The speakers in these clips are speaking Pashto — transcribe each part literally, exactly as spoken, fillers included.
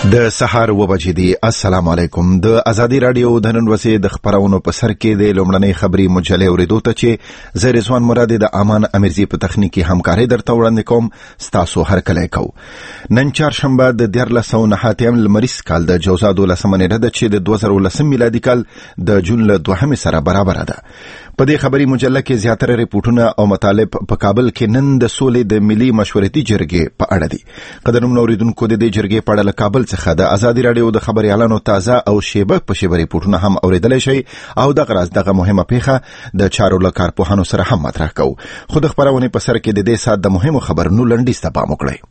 د سحر و بجې دي. السلام علیکم. د ازادي رادیو د نن ورځې د خبرونو په سر کې د لومړنۍ خبري مجلې اوریدو ته چې زه رضوان مراد د امان امرزي په تخنیکی همکاري درته وړاندې کوم. ستاسو هر کله کو. نن چهارشنبه د دیارلس سوه نهه اتیا لمریز کال د جوزا دولسمه نیټه ده چې د دوه زره ولسم میلادي کال د جون له دوهمې سره برابر ده. په دې خبري مجله کې زیاتره ریپورتونه او مطالب په کابل کې نن د سولې د ملي مشورتي جرګې په اړه دي. قدرمنو اوریدونکو د دې جرګې په اړه له کابل څخه د ازادي رادیو د خبريالانو تازه او شیبه په شیبه ریپورتونه هم اوریدلای شي او دغه راز دغه مهمه پیښه د چارو له کارپوهانو سره هم مطرح کوو. خو د خبرونه په سر کې د دې سات د مهمو خبرونو لنډیز ته پام وکړئ.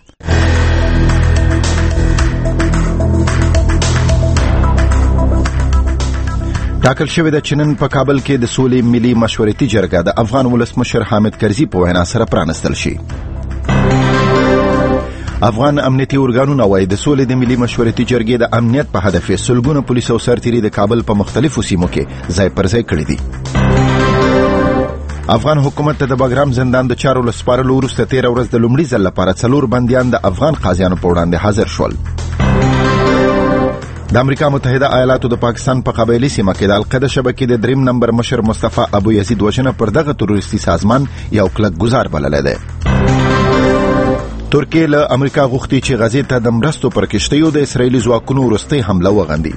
ټاکل شوې ده چې نن په کابل کې د سولې ملي مشورتي جرګه د افغان ولسمشر حامد کرزي په وینا سره پرانستل شي. افغان امنیتي ارګانونه وايي د سولې د ملي مشورتي جرګې د امنیت په هدف سلګونه پولیس او سرتیري د کابل په مختلفو سیمو کې ځای پر ځای کړي دي. افغان حکومت ته د بګرام زندان د چارو لسپارلو وروسته تیر ورځ د لومړي ځل لپاره څلور بنديان د افغان قاضیانو په وړاندې حاضر شول. د امریکا متحده ایالاتو د پاکستان په قبایلی سیمه کې د القاعده شبکې د دریم نمبر مشر مصطفی ابو یزید وژنه پر دغه تروریستي سازمان یو کلک گزار بللی دی. ترکیه له امریکا غوښتي چې غزې ته د مرستو پر کشتیو د اسرایلی ځواکونو وروستۍ حمله وغندي.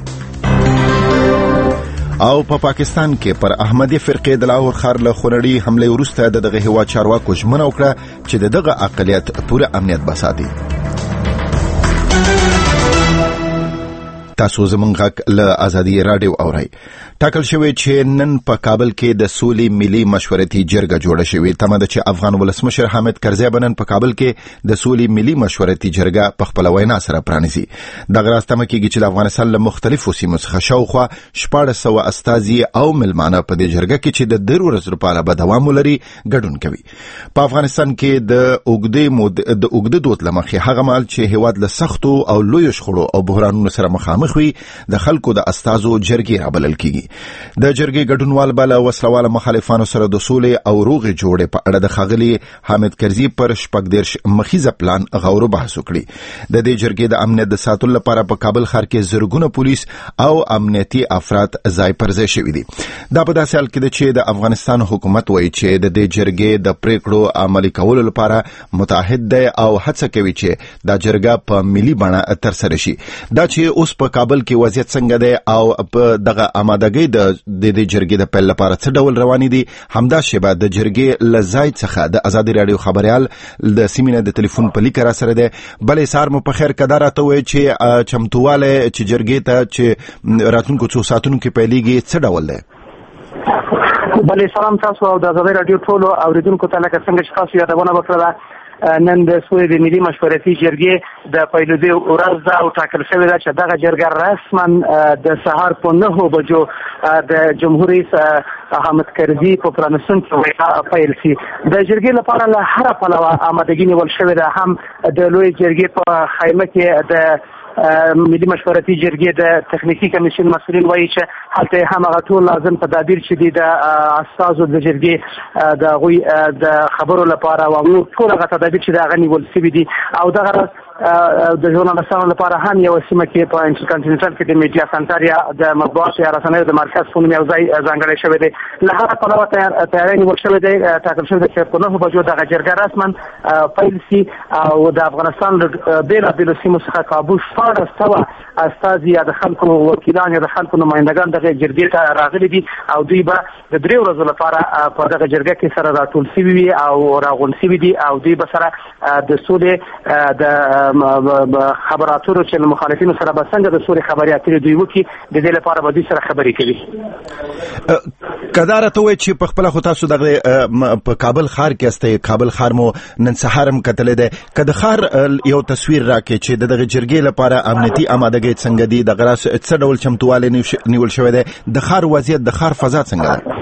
او په پا پاکستان کې پر احمدي فرقې د لاهور ښار له خونړۍ حملې وروسته د دغه هیواد چارواکو ژمنه وکړه چې د دغه اقلیت پوره امنیت بساتي. تاسو زمونږ غږ له ازادي رادیو اورئ. ټاکل شوی چې نن په کابل کې د سولې ملي مشورتي جرګه جوړه شوې. تمه ده چې افغان ولسمشر حامد کرزي بنن په کابل کې د سولې ملي مشورتي جرګه په خپل وینا سره پرانیزي. دغه راز تمه کېږي چې د افغانستان له مختلفو سیمو څخه شاوخوا شپاړس سوه استازي او ملمانه په دې جرګه کې چې د درو ورځو لپاره به دوام ولري ګډون کوي. په افغانستان کې د اوږدې مود د اوږده دود له مخې هغه مهال چې هیواد له سختو او لویو شخړو او بحرانونو سره مخامخ وي د خلکو د استازو جرګې رابلل کیږي. د جرګې ګډونوال بل وسلواله مخالفانو سره د سولې او روغې جوړې په اړه د ښاغلي حامد کرزي پر شپږ دېرش مخیزه پلان غور بحث وکړي. د دې جرګې د امنیت د ساتلو لپاره په کابل ښار کې زرګونه پولیس او امنیتي افراد ځای پر ځای شوي دي. دا په داسې حال کې ده چې د افغانستان حکومت وایي چې د دې جرګې د پریکړو عملي کولو لپاره متحد دی او هڅه کوي چې دا جرګه په ملي بڼه ترسره شي. دا چې اوس په کابل کې وضعیت څنګه دی او په دغه آمادګۍ د د دې جرګې د پیل لپاره څه ډول روانې دي، همدا شیبه د جرګې له ځای څخه د ازادي رادیو خبريال د سیمینه د ټلیفون په لیک را سره دی. بلې سار مو په خیر کدا راته وایي چې چمتواله چې جرګې ته چې راتلونکو څو ساعتونو کې پیلېږي څه ډول دی؟ بلې سلام تاسو او د ازادي رادیو ټولو اوریدونکو ته لکه څنګه چې تاسو یادونه وکړه نن د سولې د ملي مشورتي جرګې د پیلېدو ورځ او ټاکل شوې ده چې دغه جرګه رسما د سهار په نهو بجو د جمهور رئیس حامد کرزي په پرانستونکي وینا پیل شي. د جرګې لپاره له هر پلوه آمادګي نیول شوې ده. هم د لوی جرګې په خیمه کې د ملي مشورتي جرګې د تخنیکی کمیشن مسؤلین وایي چې هلته همغه ټول لازم تدابیر چې دي د استازو د جرګې د غوي د خبرو لپاره او ټول هغه تدابیر چې دا غني ول سوي دي او دغه د ژورنالستانو لپاره هم یو سیمه کې په انټرکانټیننټل کې د میډیا سنټریا د مطبوعات یا رسنیو د مرکز په نوم یو ځای ځانګړی شوی دی. له هغه پلوه تیاری نیول شوی دی. ټاکل شوی دی چې په نهو بجو دغه جرګه رسما پیل شي او د افغانستان له بېلابېلو سیمو څخه کابو شپاړس سوه استازي یا د خلکو وکیلان یا د خلکو نمایندګان دغه جرګې ته راغلي دي او دوی به د درې ورځو لپاره په دغه جرګه کې سره راټول شوي وي او راغونډ شوي دي او دوی به سره د سولې د خبراتورو چې مخالفینو سره به څنګه د سولې خبرې اترې دوی وکړي د دې لپاره به دوی سره خبرې کوي. کداره ته وایي چې په خپله خو تاسو دغه په کابل ښار کې استئ. کابل ښار مو نن سهار هم کتلی دی. که د ښار یو تصویر راکړي چې د دغه جرګې لپاره امنیتي آمادګۍ څنګه دي، دغه راز څه ډول چمتووالی نیول شوی دی، د ښار وضعیت د ښار فضا څنګه ده؟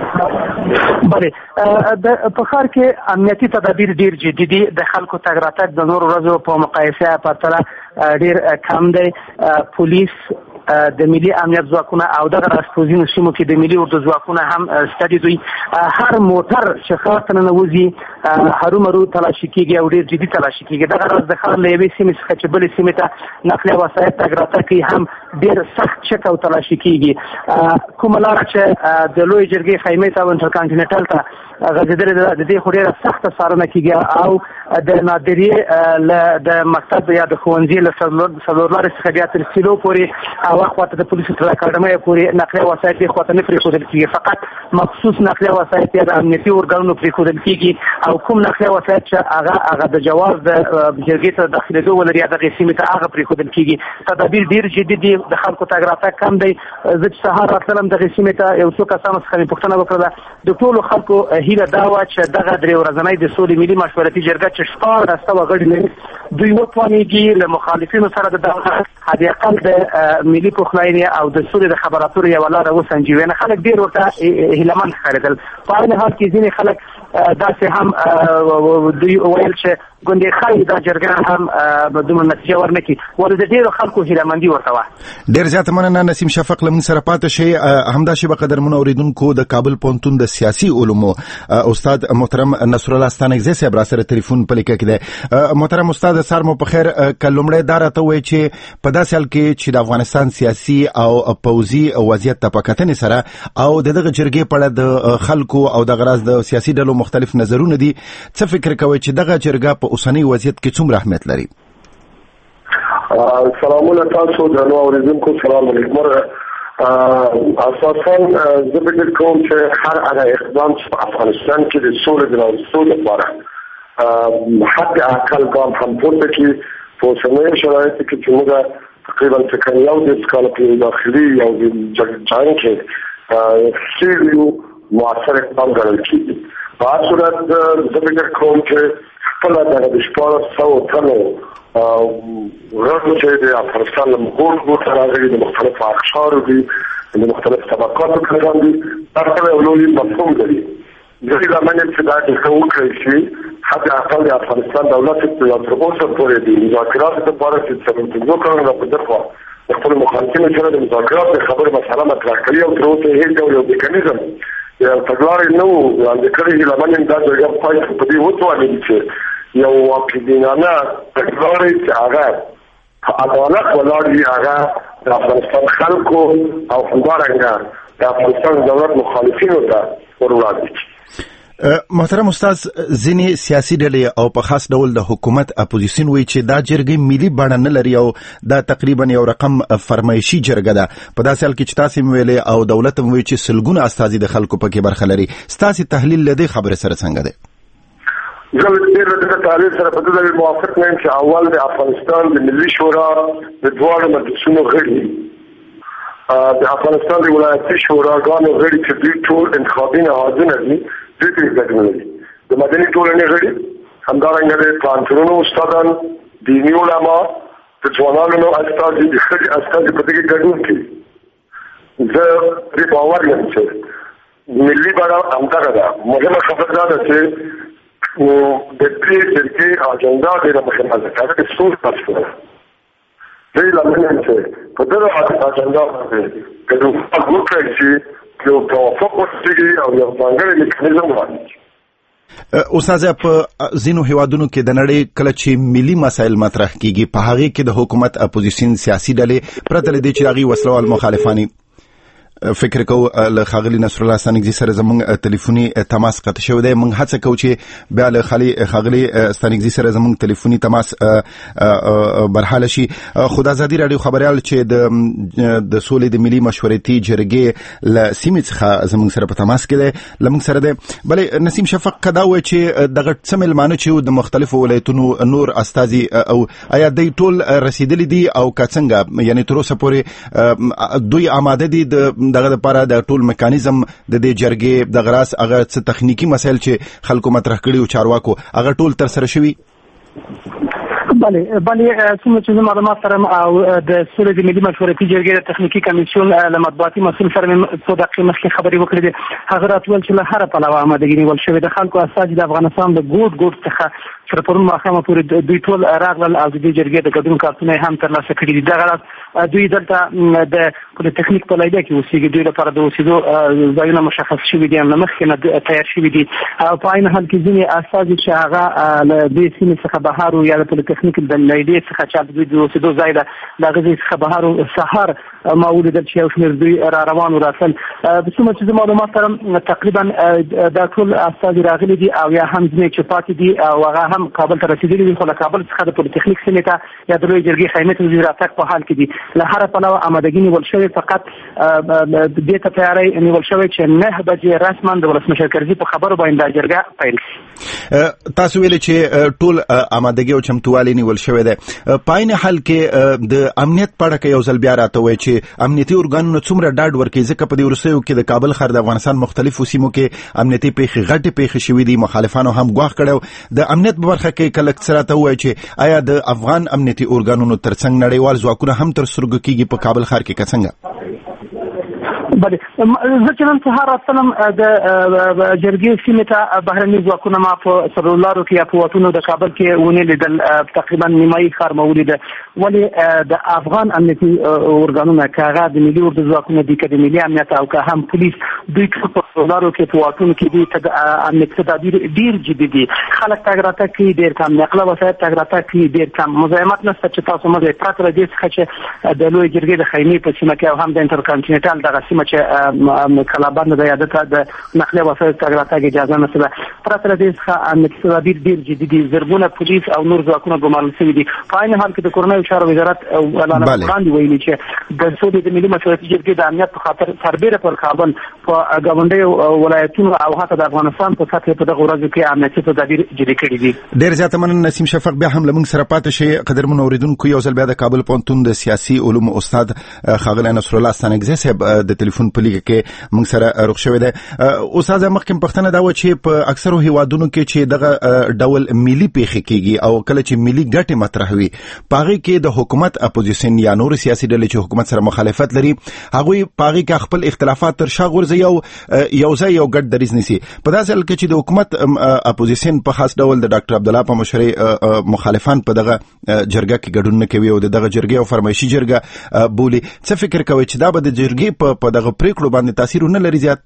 بله د په ښار کې امنیتي تدابیر ډیر جدي دي. د خلکو تګ راتګ د نورو ورځو په مقایسه پرتله ډیر کم دی. پولیس د ملي امنیت ځواکونه او دغه راستوزینو سیمو کې د ملي اردو ځواکونه هم ستدي دوی هر موټر چې ښار ته ننوځي هرومرو تلاشي کېږي او ډېر جدي تلاشي کېږي. دغه راز د ښار له یوې سیمې څخه چې بلې سیمې ته نقلیه وسایل تګ راتګ کوي هم ډېر سخت چک او تلاشي کېږي. کومه لاره چې د لوی جرګې خیمې ته او انټرکانټینټل ته غځېدلې ده د دې خو ډېره سخته څارنه کېږي او د نادرې د مکتب یا د ښوونځي له څلور لارې څخه بیا تر سیلو پورې او خواته د پولیسو تر اکاډمۍ پورې نقلیه وسایل دې خواته نه پرېښودل کېږي. فقط مخصوص نقلیه وسایل یا د امنیتي ارګانونو پرېښودل کېږي او کوم نقلیه وسایل چې هغه هغه د جواز د جرګې ته داخلېدو ولري یا دغې سیمې ته هغه پرېښودل کېږي. تدابیر ډېر جدي دي، د خلکو تګ راتګ کم دی. زه چې سهار راتلم دغې سیمې ته یو څو کسانو څخه مې پوښتنه وکړله، د ټولو خلکو هیله دا وه چې دغه درې ورځنۍ د سولې ملي مشورتي جرګه چې شپاړس سوه غړي لري دوی وتوانېږي له مخالفینو سره د دولت حداقل د ملي پخلاینې او د سولې د خبرو اترو یوه لاره وسنجوي. نه خلک ډېر ورته هیلهمند ښکارېدل. په عین حال کې ځینې خلک داسې هم دوی ویل چې ګوندې ښایي دا جرګه هم دومره نتیجه ورنه کړي، ولې د ډېرو خلکو هیلهمندي ورته وه. ډېر زیاته مننه نسیم شفق، له موږ سره پاتې شئ. همدا شیبه قدرمنو اورېدونکو د کابل پوهنتون د سیاسي علومو استاد محترم نصرالله ستانکزی صاحب را سره ټلیفون په لیکه کې دی. محترم استاد سار مو په خیر. که لومړی دا راته ووایي چې په داسې حال کې چې د افغانستان سیاسي او پوځي وضعیت ته په کتنې سره او د دغه جرګې په اړه د خلکو او دغه راز د سیاسي ډلو مختلف نظرونه دي، څه فکر کوئ چې دغه جرګه په اوسنۍ وضعیت کې څومره اهمیت لري؟ سلامونه تاسو درنو اورېدونکو، سلام علیکم. اساساً زه فکر کوم چې هر هغه اقدام چې په افغانستان کې د سولې د راوستلو لپاره حد اقل ګام هم پورته کړي په اوسنیو شرایطو کې چې موږ تقریبا تقریبا یو دېرش کاله په داخلي یو جنګ کې ښې مؤثر اقدام ګڼل کېږي. په هر صورت زه فکر کوم چې خپله دغه د شپاړس سوو تنو غړو چې د افغانستان له ګوټ ګوټه راغلي د مختلفو اقشارو دي، د مختلفو طبقاتو کسان دي، دا سره یو لوی مفهوم لري. د دې لامل چې دا جلسه وکړی شي حد اقل د افغانستان دولت ته تر اوسه پورې د مذاکراتو لپاره چې څلور پنځه کلونه په دغه د خپلو مخالفینو سره د مذاکراتو خبرې مسله مطرح کړې او تر اوسه هیڅ ډول یو میکانیزم یا تګلارې نه وو وړاندې کړې. لامل دا جرګه پای ته په دې وتوانېدي چې یو واقعبینانه تګلارې چې هغه عدالت ولاړ وي، هغه د افغانستان خلکو او همدارنګه د افغانستان دولت مخالفینو ته ور وړاندې کړي. محترم استاد، ځینې سیاسي ډلې او په خاص ډول د حکومت اپوزیسیون وایي چې دا جرګې ملي بڼه نه لري او دا تقریبا یو رقم فرمایشي جرګه ده. په داسې حال کې چې تاسې مو ویلې او دولت مو وایي چې سلګونه استازي د خلکو پکې برخه لري، ستاسې تحلیل له دې خبرې سره څنګه دی؟ زه ډېر د دې تحلیل سره په دې موافق نه یم چې اول د افغانستان د ملي شورا د دواړو مجلسونو غړي د افغانستان د ولایتي شوراګانو غړي چې دوی ټول انتخابي نهادونه دي، دوی پرې ګډون لري. د مدني ټولنې غړي، همدارنګه د پوهنتونونو استادان، دیني علما، د ځوانانو استازي، د ښځې استازي په دې کې ګډون کوي. زه پرې باور یم چې ملي بڼه همدغه ده. مهمه خبره دا ده چې د دې جرګې اجنډا ډېره مهمه ده، هغه د سولې مسله ده. دې لامل چې په دغه اجنډا باندې ګډون وکړي چې یو توافق وشي او یو ځانګړی میکانیزم وړاندې. استاد، په ځینو هیوادونو کې د نړۍ کله چې ملي مسایل مطرح کیږي په هغې کې د حکومت اپوزیسیون سیاسي ډلې پرته له دې چې هغوی وسلوال مخالفانې فکر کو له ښاغلي نصرالله ستانکزي سره زموږ ټلیفوني تماس قطع شوی دی. موږ هڅه کوو چې بیا له ښاغلي ستانکزي سره زموږ ټلیفوني تماس برحاله شي. خو د ازادي راډیو خبریال چې د د سولې د ملي مشورتي جرګې له سیمې څخه زموږ سره په تماس کې دی، له موږ سره دی. بلې نسیم شفق، که دا وایي چې دغه څه میلمانه چې د مختلفو ولایتونو نور استازي او آیا دوی ټول رسیدلي دي او که څنګه، یعنې تر اوسه پورې دوی آماده دي د دغه لپاره د ټول میکانیزم د دې جرګې د غراس هغه څه تخنیکی مسایل چې خلکو مطرح کړي او چارواکو هغه ټول تر سره شوي؟ بله بله څومره چې معلومات سره او د سولې د ملي مشورتي جرګې د تخنیکي کمیسیون له مطبوعاتي مسؤل سره مې څو دقیقې مخکې خبرې وکړې دي. هغه راته ویل چې له هره پلوه آمادګي نیول شوې د خلکو استازي د افغانستان د ګوټ ګوټ څخه تر پرون ماښامه پورې دوی ټول راغلل او د دې جرګې د ګډون کارتونه هم ترلاسه کړي دي. دغه دوی دلته د پولیټیکنیک په لایده کې اوسېږي. دوی لپاره د اوسېدو ځایونه مشخص شوي دي، له مخکې نه تیار شوي دي. په عین حال کې ځینې استازي چې هغه له دې سیمې څخه بهر وو یا د پولیټیکنیک د لایدې څخه چې د دوی د اوسېدو ځای ده د هغه ځای څخه بهر وو، سهار ما ولیدل چې یو شمېر دوی را روان وراتل. څومره چې زه معلومات لرم تقریبا دا ټول استازي راغلي دي او یا هم ځینې چې پاتې دي او هغه هم کابل ته رسېدلي دي، خو له کابل څخه د پولیټیکنیک سیمې ته یا د لویې جرګې خیمې ته د راتګ په حال کې دي. له هره پلوه آمادګي نیول شوې، فقط دې ته تیاری نیول شوی چې نه بجې رسما د ولسمشر کرزي په خبرو باندې دا جرګه پیل شي. تاسو ویلي چې ټول آمادګي او چمتووالی نیول شوی دی. په عین حال کې د امنیت په اړه یو ځل بیا راته وایي چې امنیتي ارګانونو څومره ډاډ ورکوي، ځکه په دې وروستیو کې د کابل ښار د افغانستان مختلفو سیمو کې امنیتي پیښې غټې پیښې شوي دي، مخالفانو هم ګواښ کړی. د امنیت په برخه کې کله څه راته وایي چې آیا د افغان امنیتي ارګانونو ترڅنګ نړیوال ځواکونه هم تر سترګو کېږي په کابل ښار کې که څنګه؟ بله، زه چې نن سهار راتلم د جرګې سیمې ته بهرني ځواکونه ما په سرلارو کې یا په وطنو د کابل کې ونې لیدل، تقریبا نیمایي ښار ما ولیده. ولې د افغان امنیتي ارګانونه که هغه د ملي اردو ځواکونه دي، که د ملي امنیت او که هم پولیس، دوی ټول په سرلارو کې په وطنو کې دي. امنیت تدابیر ډېر جدي دي. خلک تګ راتګ کوي ډېر کم، نقله وسایل تګ راتګ کوي ډېر کم. مزاحمت نشته چې تاسو مزه پرته له دې څخه چې د لویې جرګې د خیمې په سیمه کې او هم د انټرکانټیننټل دغه سیمه چې کلابند د یادته د نقلیه وسایل تګ راتګ اجازه نشته. پرته له دې څخه امنیتي تدابیر ډېر جدي دي. زرګونه پولیس او نور ځواکونه ګمارل شوي دي. په عین حال کې د کورنیو چارو وزارت اعلان وړاندې ویلي چې د سولې د ملي مشورتي جرګې د امنیت په خاطر سربېره پر کابل په ګاونډیو ولایتونو او حتی د افغانستان په سطح په دغه ورځو کې امنیتي تدابیر جدي کړي دي. ډېر زیاته مننه نسیم شفق، بیا هم لمونږ سره پاتې شي. قدرمنو اوریدونکو، یو ځل بیا د کابل پوهنتون د سیاسي علومو استاد ښاغلی نصرالله ستانکزی صاحب د ټلیفون په لیګه کې موږ سره روغ شوی دی. استاد، مخکې پوښتنه دا وه چې په اکثرو هیوادونو کې چې دغه ډول ملي پیښې کېږي او کله چې ملي ګټې مطرح وي، په هغې کې د حکومت اپوزیسین یا نور سیاسي ډلې چې حکومت سره مخالفت لري، هغوی په هغې کې خپل اختلافات تر شا غورځوي او یو ځای یو ګډ دریځ نیسي. په داسې حال کې چې د حکومت اپوزیسین په خاص ډول د ډاکټر عبدالله په مشرۍ مخالفان په دغه جرګه کې ګډون نه کوي او د دغه جرګې او فرمایشي جرګه بولي، څه فکر کوي چې دا به د جرګې په دغه پریکړو باندې تاثیر ونه لري زیات؟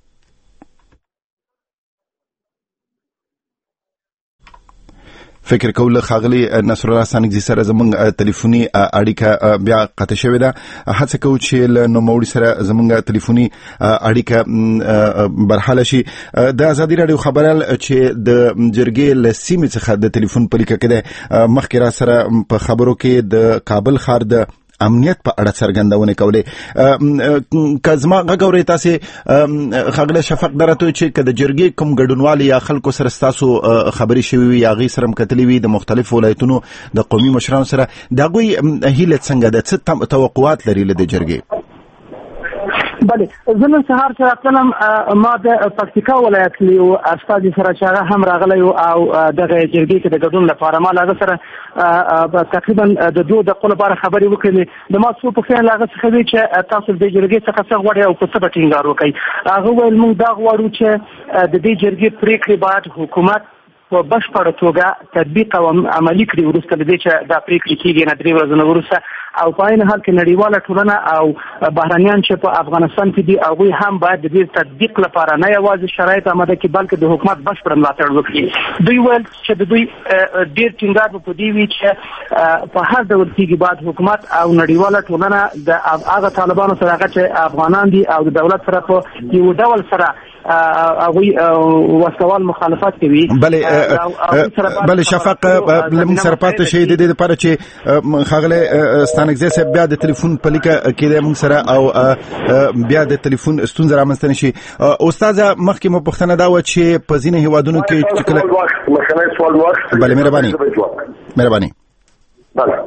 فکر کول ښاغلی نصرالله ستانکزي سره زموږ ټلیفوني اړیکه بیا قطع شوې ده. هڅه کوو چې له نوموړي سره زموږ ټلیفوني اړیکه برحاله شي. د ازادي راډیو خبريال چې د جرګې له سیمې څخه د ټلیفون په لیکه کې ده، مخکې را سره په خبرو کې د کابل ښار د امنیت په اړه څرګندونه کولې. که زما غږ اورئ تاسې ښاغلی شفق درته چې که د جرګې کوم ګډونوالي یا خلکو سره ستاسو خبرې شوي وي یا هغې سره هم کتلې وي د مختلفو ولایتونو د قومي مشرانو سره، د هغوی هیله څنګه ده؟ څه توقعات لري له دې جرګې؟ بله، زه نن سهار چې راتلم ما د پکتیکا ولایت له یو استازي سره چې هغه هم راغلی او دغه جرګې کې د ګډون لپاره ما له هغه سره تقریبا د دوه دقیقو لپاره خبرې وکړې. د ما څو پوښتنې له هغه څخه وې چې تاسو د جرګې څخه څه غواړئ او په څه به ټینګار وکړئ. هغه ویل موږ دا غواړو چې د دې جرګې پرېکړې باید حکومت په بشپړه توګه تطبیق او عملي کړي وروسته د دې چې دا پرېکړې کېږي نه درې ورځې نه وروسته، او په عین حال کې نړیواله ټولنه او بهرنیان چې په افغانستان کې دي هغوی هم باید د دې تطبیق لپاره نه یوازې شرایط آماده کړي بلکې د حکومت بشپړ ملاتړ وکړي. دوی ویل چې د دوی ډېر ټینګار به په دې وي چې په هر ډول کېږي باید حکومت او نړیواله ټولنه د هغه طالبانو سره هغه چې افغانان دي او د دولت سره په یو ډول سره هغوی وسوال مخالفت کوي. بله بله شفق، لمونږ سره پاتې شي د دې لپاره چې ښاغلی ستانکزی صاحب بیا د ټلیفون په لیکه کې دی موږ سره او بیا د ټلیفون ستونزه رامنځته نه شي. استاده، مخکې مو پوښتنه دا وه چې په ځینې هیوادونو کې چې کله بله مهرباني مهرباني بله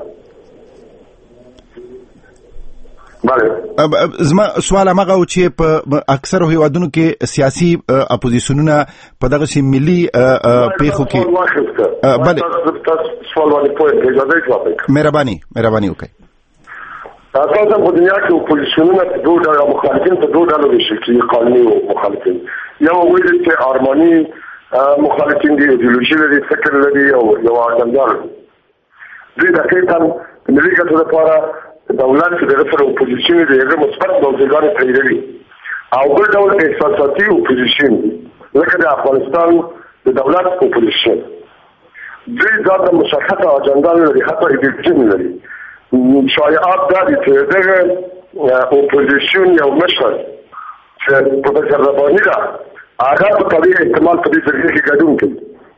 بله زما سوال هغه و چې په اکثرو هیوادونو کې سیاسي اپوزیسیونونه په دغه سي ملي پیښو کې بله سوال باندې پوهه اجازه وکړئ. مهرباني مهرباني وکړئ. تاسو په دنیا کې اپوزیسیونونه په دوه ډول مخالفین په دوه ډول ویشل کېږي، قانوني او مخالفین. یو ویل چې ارماني مخالفین دي ایدیولوژي لري فکر لري او یو اجنډا دوی د کیتان ملي ګټو لپاره دولت د رسر اپوزیشن دی هغه مثبت موضوعات پیلوي او بل ډول احساساتي اپوزیشن لکه د افغانستان د دولت اپوزیشن دوی ځات مشخصه اجنډا لري حتی ایدیولوژي لري شایعات دا دي چې دغه اپوزیشن یو مشر چې پروفیسور رباني دا هغه په طبيعي احتمال په دې ځای کې ګډون کوي.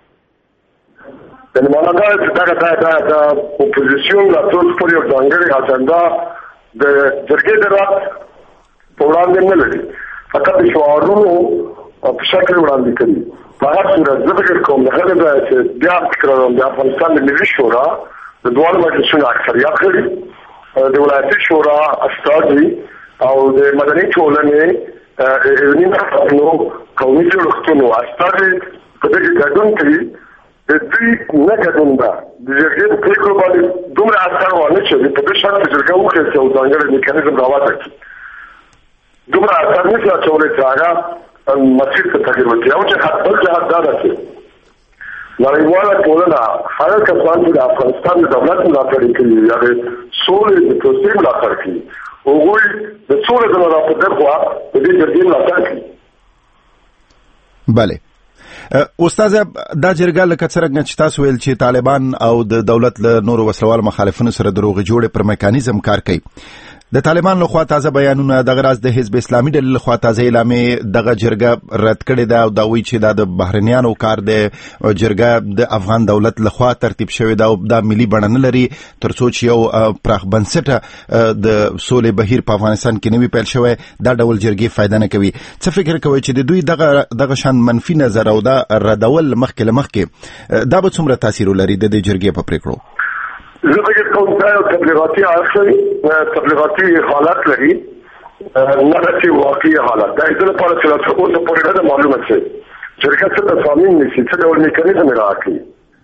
د معنا دا چې دا دا دا اپوزیسیون لا ټول په یو ځانګړي اجنډا د جرګې د رات په وړاندې نه لري فقط شعارونو په شکل وړاندې کوي. په هر صورت زه فکر کوم هغه دا چې بیا فکر د افغانستان د ملي شورا د دوه مجلسونو اکثریت لري د ولایتي شورا استازي او د مدني ټولنې نیمه نو قومي جوړښتونو استازي په دې ګډون کوي د دې نه ګډون دا د جرګې په پریکړو باندې دومره اثر ونه چې په دې شرط جرګه وکړي چې ځانګړی میکانیزم راوړي دومره اثر نه څه چولې چې هغه مسیر ته تغیر ورکړي او چې حتی چې حتی دا چې نړیواله ټولنه هر کسان چې د افغانستان د دولت ملاتړ کوي یا د سولې د پروسې ملاتړ کوي وګورئ د څوره د راپور خوا د دې جرګې ملاتړ کوي. بله استاد دا جرګه لکه څنګه چې تاسو ویل چې طالبان او د دولت له نورو وسلوال مخالفینو سره دروغ جوړې پر میکانیزم کار کوي. د طالبان له خوا تازه بیانونه د غراز د حزب اسلامي ډلې له خوا تازه اعلامې دغه جرګه رد کړې ده او دا وایي چې دا د بهرنیانو کار دی. جرګه د افغان دولت له خوا ترتیب شوې ده او دا ملي بڼه نه لري تر څو چې یو پراخ بنسټه د سولې بهیر په افغانستان کې نوي پیل شوی دا ډول جرګې فایده نه کوي. څه فکر کوي چې د دوی دغه دغه شان منفي نظر او دا ردول مخکې له مخکې دا به څومره تاثیر ولري د دې جرګې په پریکړو؟ زه فکر کوم دا یو تبلیغاتي اخلي تبلیغاتي حالت لري نه چې واقعي حالت دا د لپاره چې تاسو اوس په اړه معلومه شئ جرګه څه تصامیم نشي څه ډول میکانیزم راکړي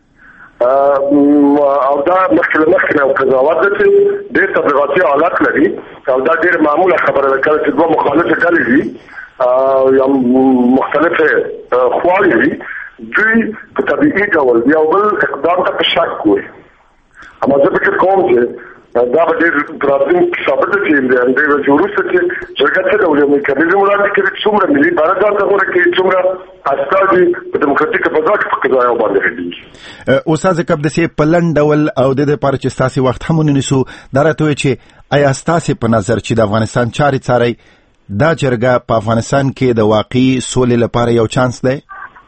او دا مخکې مخکې او قضاوت چې د تبلیغاتي حالت لري او دا ډېر معموله خبره ده چې دوه مخالفه ډلې دي یا مختلفه خواړې دي دوی په طبيعي ډول یو بل اقدام ته شک کوي. اما زه فکر کوم چې دا به ډېر راتلونکي ثابت شي د دې وروسته چې جرګه څه ډول میکانیزم وړاندې کړي څومره ملي بارګان ته ورکړي څومره استازي په دیموکراتیک فضا کې په قضایا باندې هدي. استاد کب د سي پلن ډول او د دې لپاره چې تاسو وخت هم ونیسو دا راته چې آیا تاسو په نظر چې د افغانستان چاري څاري دا جرګه په افغانستان کې د واقعي سولې لپاره یو چانس دی؟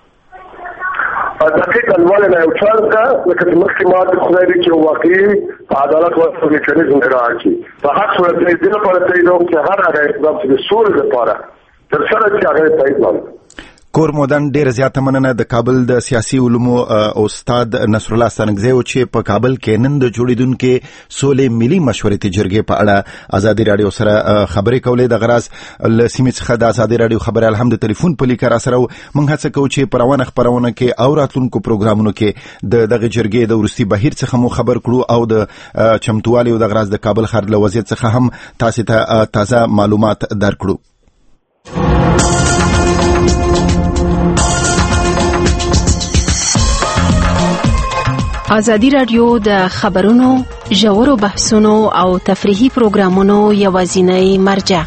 دقیق انواله نه یو چانس ده لکه مخکې ما د خدای دې چې واقعي په عدالت ورته میکانیزم راځي په هر صورت کې د لپاره ته یو چې هر هغه اقدام چې سولې لپاره تر سره چې هغه تایید وکړي. کور مودن ډیر زیاته مننه د کابل د سیاسي علومو استاد نصر الله سنگزی او چې په کابل کې نن د جوړیدونکو سولې ملي مشورتي جرګې په اړه ازادي رادیو سره خبرې کولې د غراز لسیمې څخه د ازادي رادیو خبره الحمد ټلیفون په لیکر سره موږ هڅه کوو چې پروانه خبرونه کې او راتلونکو پروګرامونو کې د دغه جرګې د ورستي بهیر څخه مو خبر کړو او د چمتوالي او د غراز د کابل ښار له وضعیت څخه هم تاسو ته تازه معلومات درکړو. ازادي رادیو د خبرونو ژورو بحثونو او تفریحي پروګرامونو یوازینی مرجع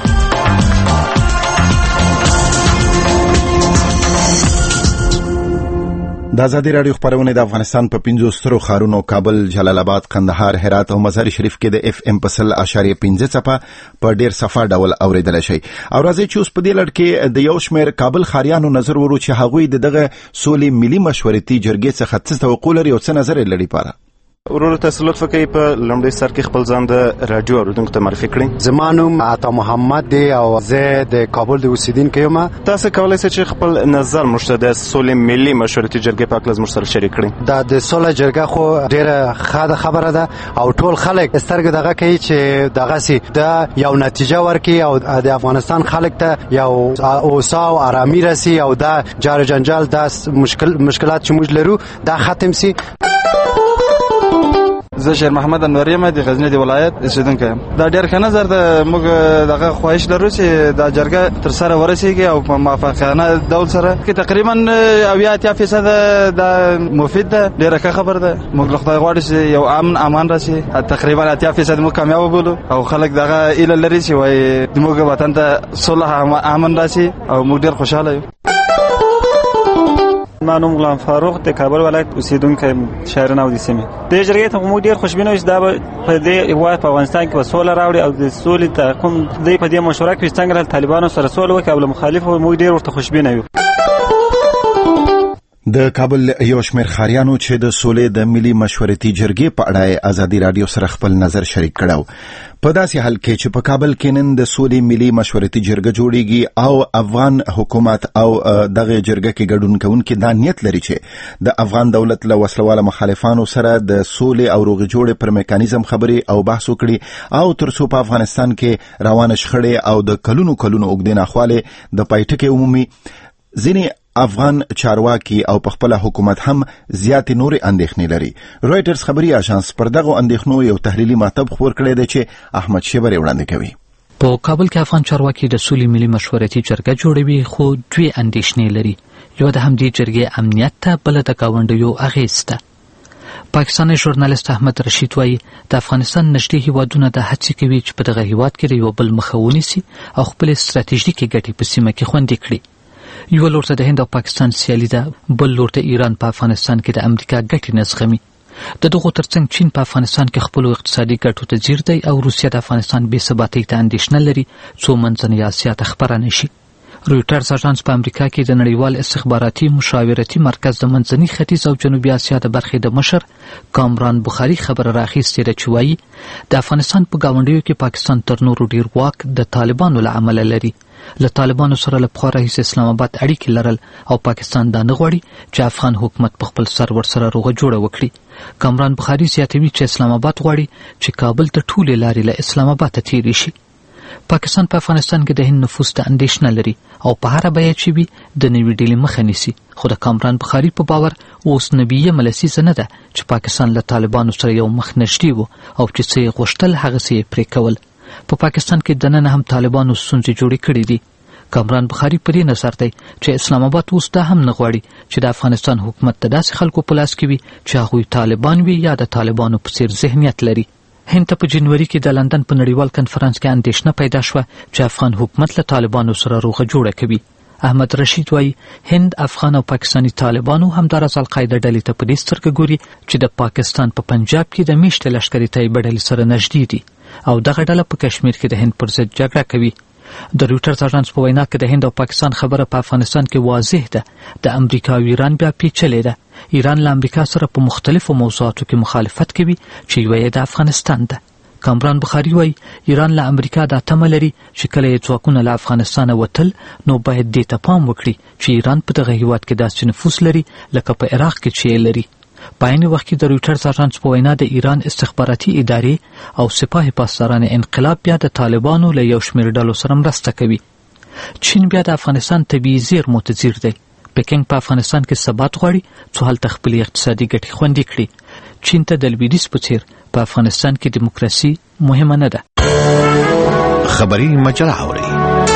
د ازادي رادیو خبرونه د افغانستان په پنځو سترو ښارونو کابل، جلال آباد، قندهار، هرات او مزار شریف کې د اف ام پسل اشاریه پنځه څپه په ډیر صفه ډول اوریدل شي. او راځي چې اوس په دې لړ کې د یو شمېر کابل ښاریانو نظر ورو چې هغوی دغه سولې ملي مشورتي جرګې څخه څه توقع لري او څه نظر لري. پاره ورور تاسو لطفا کوي په لمړی سر کې خپل ځان د رادیو اوریدونکو ته معرفي کړئ. زمانوم عطا محمد دی او زه د کابل د اوسیدونکو یم. تاسو کولای شئ چې خپل نظر مشته د سولې ملي مشورتي جرګې په اړه زموږ سره شریک کړئ. دا د سولې جرګه خو ډیره ښه خبره ده او ټول خلک سترګې دغه کوي چې دغه سي د یو نتیجه ورکړي او د افغانستان خلک ته یو اوسا او آرامي راسي او دا جار جنجال د مشکل مشکلات چې موږ لرو دا ختم سي. زه شیر محمد انور یم د غزنی د ولایت اوسیدونکی یم. دا ډېر ښه نظر ده. موږ دغه خواهش لرو چې دا جرګه تر سره ورسیږي او په موافقانه ډول سره کې تقریبا اویا اتیا فیصد دا مفید ده. ډېره ښه خبر ده. موږ له خدای غواړو چې یو امن امان راشي. تقریبا اتیا فیصد موږ کامیاب بولو او خلک دغه ایله لري چې وایي زموږ وطن ته صلح امن راشي او موږ ډېر خوشاله یو. ما نوم غلام فاروق د کابل ولایت اوسیدونکی یم، شاعران او د سیمې. د جرګې ته موږ ډېر خوشبینه یو چې دا به په دې هېواد په افغانستان کې به سوله راوړي او د سولې تحکم دی په دې مشوره کې چې څنګه له طالبانو سره سوله وکړي او له مخالفو موږ ډېر ورته خوشبینه یو. د کابل یو شمېر ښاریانو چې د سولې د ملي مشورتي جرګې په اړه ازادي رادیو سره خپل نظر شریک کړو. په داسې حال کې چې په کابل کې نن د سولې ملي مشورتي جرګه جوړیږي او افغان حکومت او دغه جرګه کې ګډون کوونکي دا نیت لري چې د افغان دولت له وسلواله مخالفانو سره د سولې او روغې جوړې پر میکانیزم خبرې او بحث وکړي او تر څو په افغانستان کې روانه شخړې او د کلونو کلونو اوږدې ناخوالې د پای ټکی ومومي. ځینې افغان چارواکي او په خپل حکومت هم زیاتې نورې اندېښنې لري. رويټرز خبري اژانس پر دغه اندېښنو یو تحلیلي مطلب خبر کړی دی چې احمد شیبر وړاندې کوي. په کابل کې افغان چارواکي د سولې ملي مشورتي جرګه جوړوي خو دوی اندېښنې لري. یو د همدې جرګې امنیت ته، بل د گاونډیو اغېز ته. پاکستاني ژورنالیست احمد رشید وایي د افغانستان نږدې هیوادونه د هڅې کوي چې په دغه هیواد کې د یو بل مخه ونیسي او خپل ستراتیژیکې ګټې په سیمه کې خوندي کړي. یو لور ته د هند او پاکستان سیالي ده، بل لور ته ایران په افغانستان کې د امریکا ګټې نه زغمي. د دغو ترڅنګ چین په افغانستان کې خپل اقتصادي ګټو ته ځیر دی او روسیه د افغانستان بې ثباتۍ ته اندېښنه لري څو منځنۍ اسیا ته خپره نه شي. رويټرز اژانس په امریکا کې د نړیوال استخباراتي مشاورتي مرکز د منځني ختیځ او جنوبي اسیا د برخې د مشر کامران بخاري خبره راخیستې ده چې وایي د افغانستان په گاونډیو کې پاکستان تر نورو ډیر واک د طالبانو له امله لري. له طالبانو سره له پخوا راهیسې اسلام آباد اړیکې لرل او پاکستان دا نه غواړي چې افغان حکومت په خپل سر ورسره روغه جوړه وکړي. کامران بخاري زیاتوي چې اسلام آباد غواړي چې کابل ته ټولې لارې له اسلام آباد ته تیرې شي. پاکستان په افغانستان کې د هند نفوذ ته اندېښنه لري او په هره بیه چې وي د نوې ډلې مخه نیسي. خو د کامران بخاري په باور اوس نبیه ملسیزه نه ده چې پاکستان له طالبانو سره یو مخ نږدې و او چې څه یې غوښتل هغه څه یې پرې کول. په پاکستان کې دننه هم طالبانو ستونزې جوړې کړې دي. کامران بخاري په دې نظر دی چې اسلام آباد اوس دا هم نه غواړي چې د افغانستان حکومت د داسې خلکو په لاس کې وي چې هغوی طالبان وي یا د طالبانو په څیر ذهنیت لري. هند ته په جنوري کې د لندن په نړیوال کنفرانس کې اندېښنه پیدا شوه چې افغان حکومت له طالبانو سره روغه جوړه کوي. احمد رشید وایي هند، افغان او پاکستاني طالبانو همداراز القاعده ډلې ته په دې سترګه ګوري چې د پاکستان په پنجاب کې د میشتې لښکرې طیبه ډلې سره نږدې دي او دغه ډله په کشمیر کې د هند پر ضد جګړه کوي. د رويټرز اژانس په وینا کې د هند او پاکستان خبره په افغانستان کې واضح ده. د امریکا او ایران بیا پیچلې ده. ایران له امریکا سره په مختلفو موضوعاتو کې مخالفت کوي چې یوه یې د افغانستان ده. کامران بخاري وایي ایران له امریکا دا تمه لري چې کله یې ځواکونه له افغانستانه وتل نو باید دې ته پام وکړي چې ایران په دغه هیواد کې داسې نفوذ لري لکه په عراق کې چې یې لري. په عین وخت کې د رويټرز اژانس په وینا د ایران استخباراتي ادارې او سپاه پاسداران انقلاب بیا د طالبانو له یو شمېر ډلو سره مرسته کوي. چین بیا د افغانستان طبیعي زیرمو ته ځیر دی. پکینګ په افغانستان کې ثبات غواړي څو هلته خپلې اقتصادي ګټې خوندي کړي. چین ته د لویدیځ په څیر په افغانستان کې دیموکراسي مهمه نه ده. خبري مجله اوري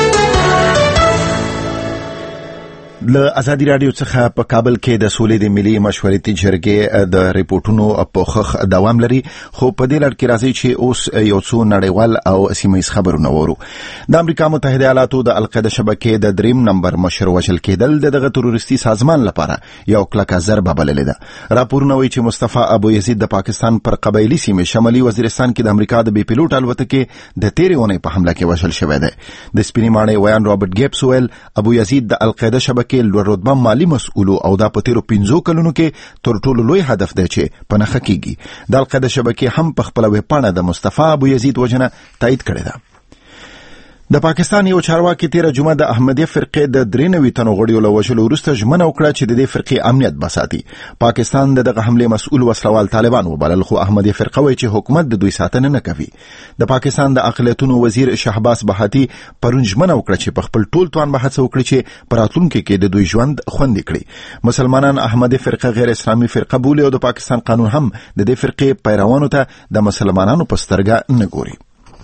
له ازادي رادیو څخه په کابل کې د سولې د ملي مشورتي جرګې د ریپورتونو پوښښ دوام لري، خو په دې لړ کې راځي چې اوس یو څو نړیوال او سیمه‌یز خبرونه وورو. د امریکا متحده ایالاتو د القاعده شبکې د دریم نمبر مشر وژل کېدل دغه تروریستي سازمان لپاره یو کلکه ضربه بللې ده. راپورونه وایي چې مصطفی ابو یزید د پاکستان پر قبایلی سیمه شمالي وزیرستان کې د امریکا د بي پیلوټ الوتکې د تیرې اونۍ په حمله کې وژل شوی دی. د سپینې ماڼۍ ویان رابرټ ګیبس ویل ابو یزید د القاعده شبکې کې لوړ رتبه مالی مسؤل او دا په تیرو پنځو کلونو کې تر ټولو لوی هدف دی چې په نښه کېږي. د القاعده شبکې هم په خپله ویبپاڼه د مصطفی ابو یزید وژنه تایید کړې ده. د پاکستان یو چارواکي تیر جمعه د احمدیه فرقې د درې نوي تنو غړیو له وژلو وروسته ژمنه وکړه چې د دې فرقې امنیت بساتي. پاکستان دغه حمله مسؤل وسلوال طالبان وبلل، خو احمدیه فرقه وایي چې حکومت د دوی ساتنه نه کوي. د پاکستان د اقلیتونو وزیر شهباز بهاتی پرون ژمنه وکړه چې په خپل ټول توان به هڅه وکړي چې په راتلونکي کې د دوی ژوند خوندي کړي. مسلمانان احمدیه فرقه غیر اسلامي فرقه بولي او د پاکستان قانون هم د دې فرقې پیروانو ته د مسلمانانو په سترګه نه ګوري.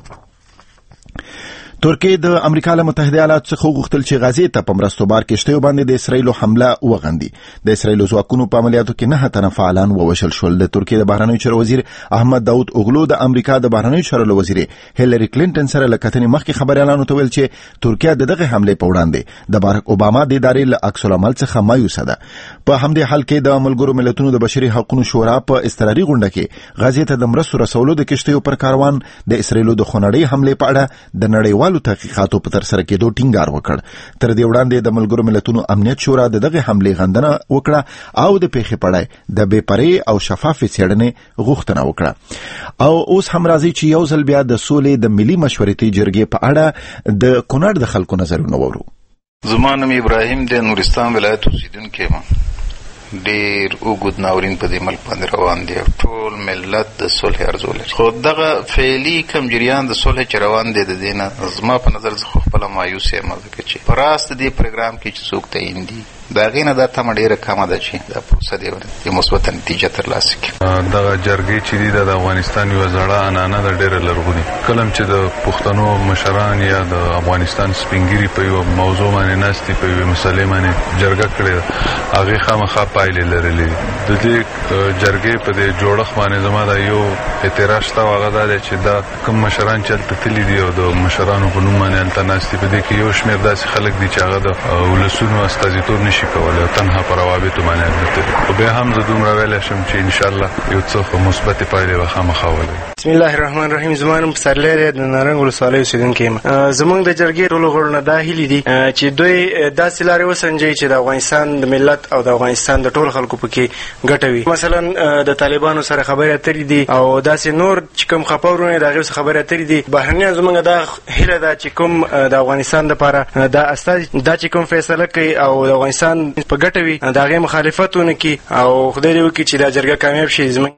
ترکیه د امریکا له متحده ایالاتو څخه غوښتل چې غزې ته په مرستو بار کښتیو باندې د اسرایلو حمله وغندي. د اسرایلو ځواکونو په عملیاتو کې نه تنه فعالان ووژل شول. د ترکیه د بهرنیو چارو وزیر احمد داود اوغلو د امریکا د بهرنیو چارو وزیر هیلری کلینټن سره له کتنې مخکې خبريالانو ته ویل چې ترکیه د دغه حمله په وړاندې د بارک اوباما د ادارې له عکس العمل څخه مایوسه ده. په همدې حال کې د ملګرو ملتونو د بشري حقوقو شورا په استراري غونډه کې غزې ته د مرستو رسولو د کښتیو پر کاروان د اسرایلو د خونړۍ حمله په اړه د نړیوالو تحقیقاتو په تر سره کېدو ټینګار وکړ. تر دې وړاندې د ملګرو ملتونو امنیت شورا دغه حمله غندنه وکړه او د پیښې په اړه د بې پرې او شفافې څېړنې غوښتنه وکړه. او اوس هم راځي چې یو ځل بیا د سولې د ملي مشورتي جرګې په اړه د کونړ د خلکو نظرونه وورو. زما نوم ابراهیم د نورستان ولایت اوسیدونکی یم. ډیر اوږد ناورین په دې ملک باندې روان دی. ټول ملت د صلح ارزو لري، خو دغه فعلي کم جریان د صلح چې روان دی د دې نه زما په نظر زه خو خپله مایوس یم، ځکه چې په راست دې پروګرام کې چې څوک تعین دي د هغې نه دا تمه ډېره کمه ده چې دا پروسه دی یو مثبته نتیجه ترلاسه کړي. دغه جرګې چې دي د افغانستان یوه زړه عنعنه ده، ډېره لرغونې. کله چې د پښتنو مشران یا د افغانستان سپینګیري په یوه موضوع باندې ناست دي، په یوې مسلې باندې جرګه کړې ده، هغې خامخا پایلې لرلې. د دې جرګې په دې جوړښت باندې زما دا یو اعتراض شته، او هغه دا دی چې دا کوم مشران چې هلته تللي دي او د مشرانو په نوم باندې هلته ناست دي، په دې کې یو شمېر داسې خلک دي چې هغه د ولسونو استازیتوب نشي کولی او تنها په روابطو باندې البته. خو بیا هم زه دومره ویلی شم چې انشاءالله یو څه مثبتې پایلې به خامخا ولري. بسم الله الرحمن الرحیم. زما نوم پسرلی دی، د نارنګ ولسوالۍ اوسېدونکی یم. زموږ د جرګې ټولو غړو نه دا هیلې دي چې دوی داسې لارې وسنجوي چې د افغانستان د ملت او د افغانستان د ټولو خلکو پکې ګټه وي. مثلا د طالبانو سره خبرې اترې دي او داسې نور چې کوم خفه ورونه د هغې سره خبرې اترې دي. بهرنیان زموږ دا هیله ده چې کوم د افغانستان دپاره دا استازي دا چې کوم فیصله کوي او د افغانستان په ګټه وي د هغې مخالفت ونه کړي او خدای دې وکړي چې دا جرګه کامیاب شي. زموږ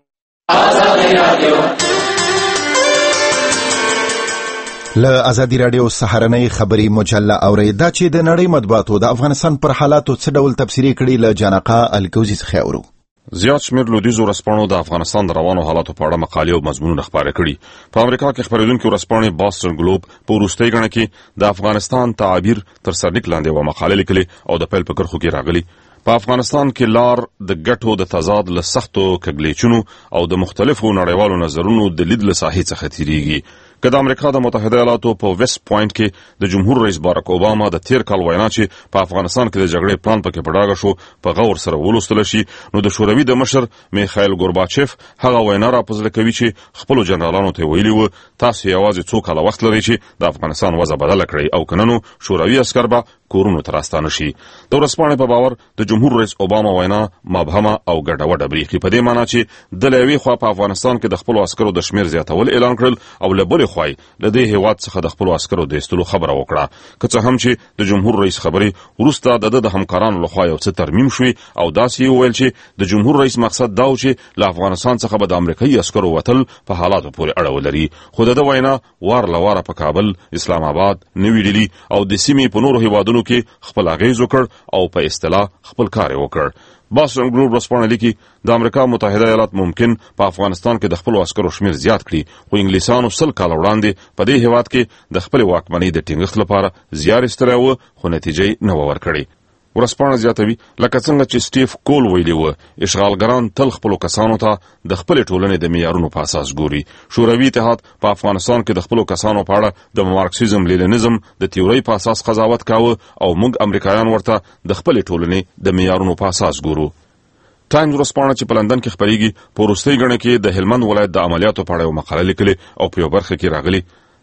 له ازادي راډیو سهارنۍ خبري مجله اورئ. دا چې د نړۍ مطبوعاتو د افغانستان پر حالاتو څه ډول تبصرې کړي له جانقه الکوزي څخه اورو. زیات شمیر لویدیځو ورځپاڼو د افغانستان د روانو حالاتو په اړه مقالې او مضمونونه خپاره کړي. په امریکا کې خپرېدونکې ورځپاڼې باسټن ګلوب په وروستۍ ګڼه کې د افغانستان تعابیر تر سرلیک لاندې یوه مقاله لیکلې او د پیل په کرښو کې راغلي. په افغانستان کې لار د ګټو د تضاد له سختو کږلېچونو او د مختلفو نړیوالو نظرونو د لید له ساحې څخه تېرېږي. که د امریکا د متحده ایالاتو په ویست پوینټ کې د جمهور رئیس بارک اوباما د تیر کال وینا چې په افغانستان کې د جګړې پلان پکې په ډاګه شو په غور سره ولوستل شي، نو د شوروي د مشر میخایل ګورباچف هغه وینا را پزله کوي چې خپلو جنرالانو ته ویلي وو تاسو یوازې څو کاله وخت لرئ چې د افغانستان وضع بدله کړئ او که نه نو شوروي عسکر به کورونو ته راستانه شي. د ورځپاڼې په باور د جمهور رئیس اوباما وینا مبهمه او ګډوډه برېښي، په دې معنی چې د له یوې خوا په افغانستان کې د خپلو عسکرو د شمېر زیاتول اعلان کړل او له بلې خوا له دې هېواد څخه د خپلو عسکرو د ایستلو خبره وکړه. که څه هم چې د جمهور رئیس خبرې وروسته د ده د همکارانو لخوا یو څه ترمیم شوي او داسې یې وویل چې د جمهور رئیس مقصد دا و چې له افغانستان څخه به د امریکایي عسکرو وتل په حالاتو پورې اړه ولري. خو د ده وینا وار له واره په کابل، اسلام آباد، نوي ډیلي او د سیمې په نورو هېوادونو کې خپل اغېز وکړ او په اصطلاح خپل کار یې وکړ. باسټن ګلوب ورځپاڼه لیکي د امریکا متحده ایالات ممکن په افغانستان کې د خپلو عسکرو شمېر زیات کړي، خو انګلیسانو سل کاله وړاندې په دې هېواد کې د خپلې واکمنۍ د ټینګښت لپاره زیار ایستلی و، خو نتیجه یې نه وه ورکړې. ورځپاڼه زیاتوي لکه څنګه چې سټیف کول ویلي و اشغالګران تل خپلو کسانو ته د خپلې ټولنې د معیارونو په اساس ګوري. شوروي اتحاد په افغانستان کې د خپلو کسانو په اړه د مارکسیزم لیننزم د تیورۍ په اساس قضاوت کاوه او موږ امریکایان ورته د خپلې ټولنې د معیارونو په اساس ګورو. ټایمز ورځپاڼه چې په لندن کې خپرېږي په وروستۍ ګڼه کې د هلمند ولایت د عملیاتو په اړه یوه مقاله لیکلې او په یوه برخه کې راغلي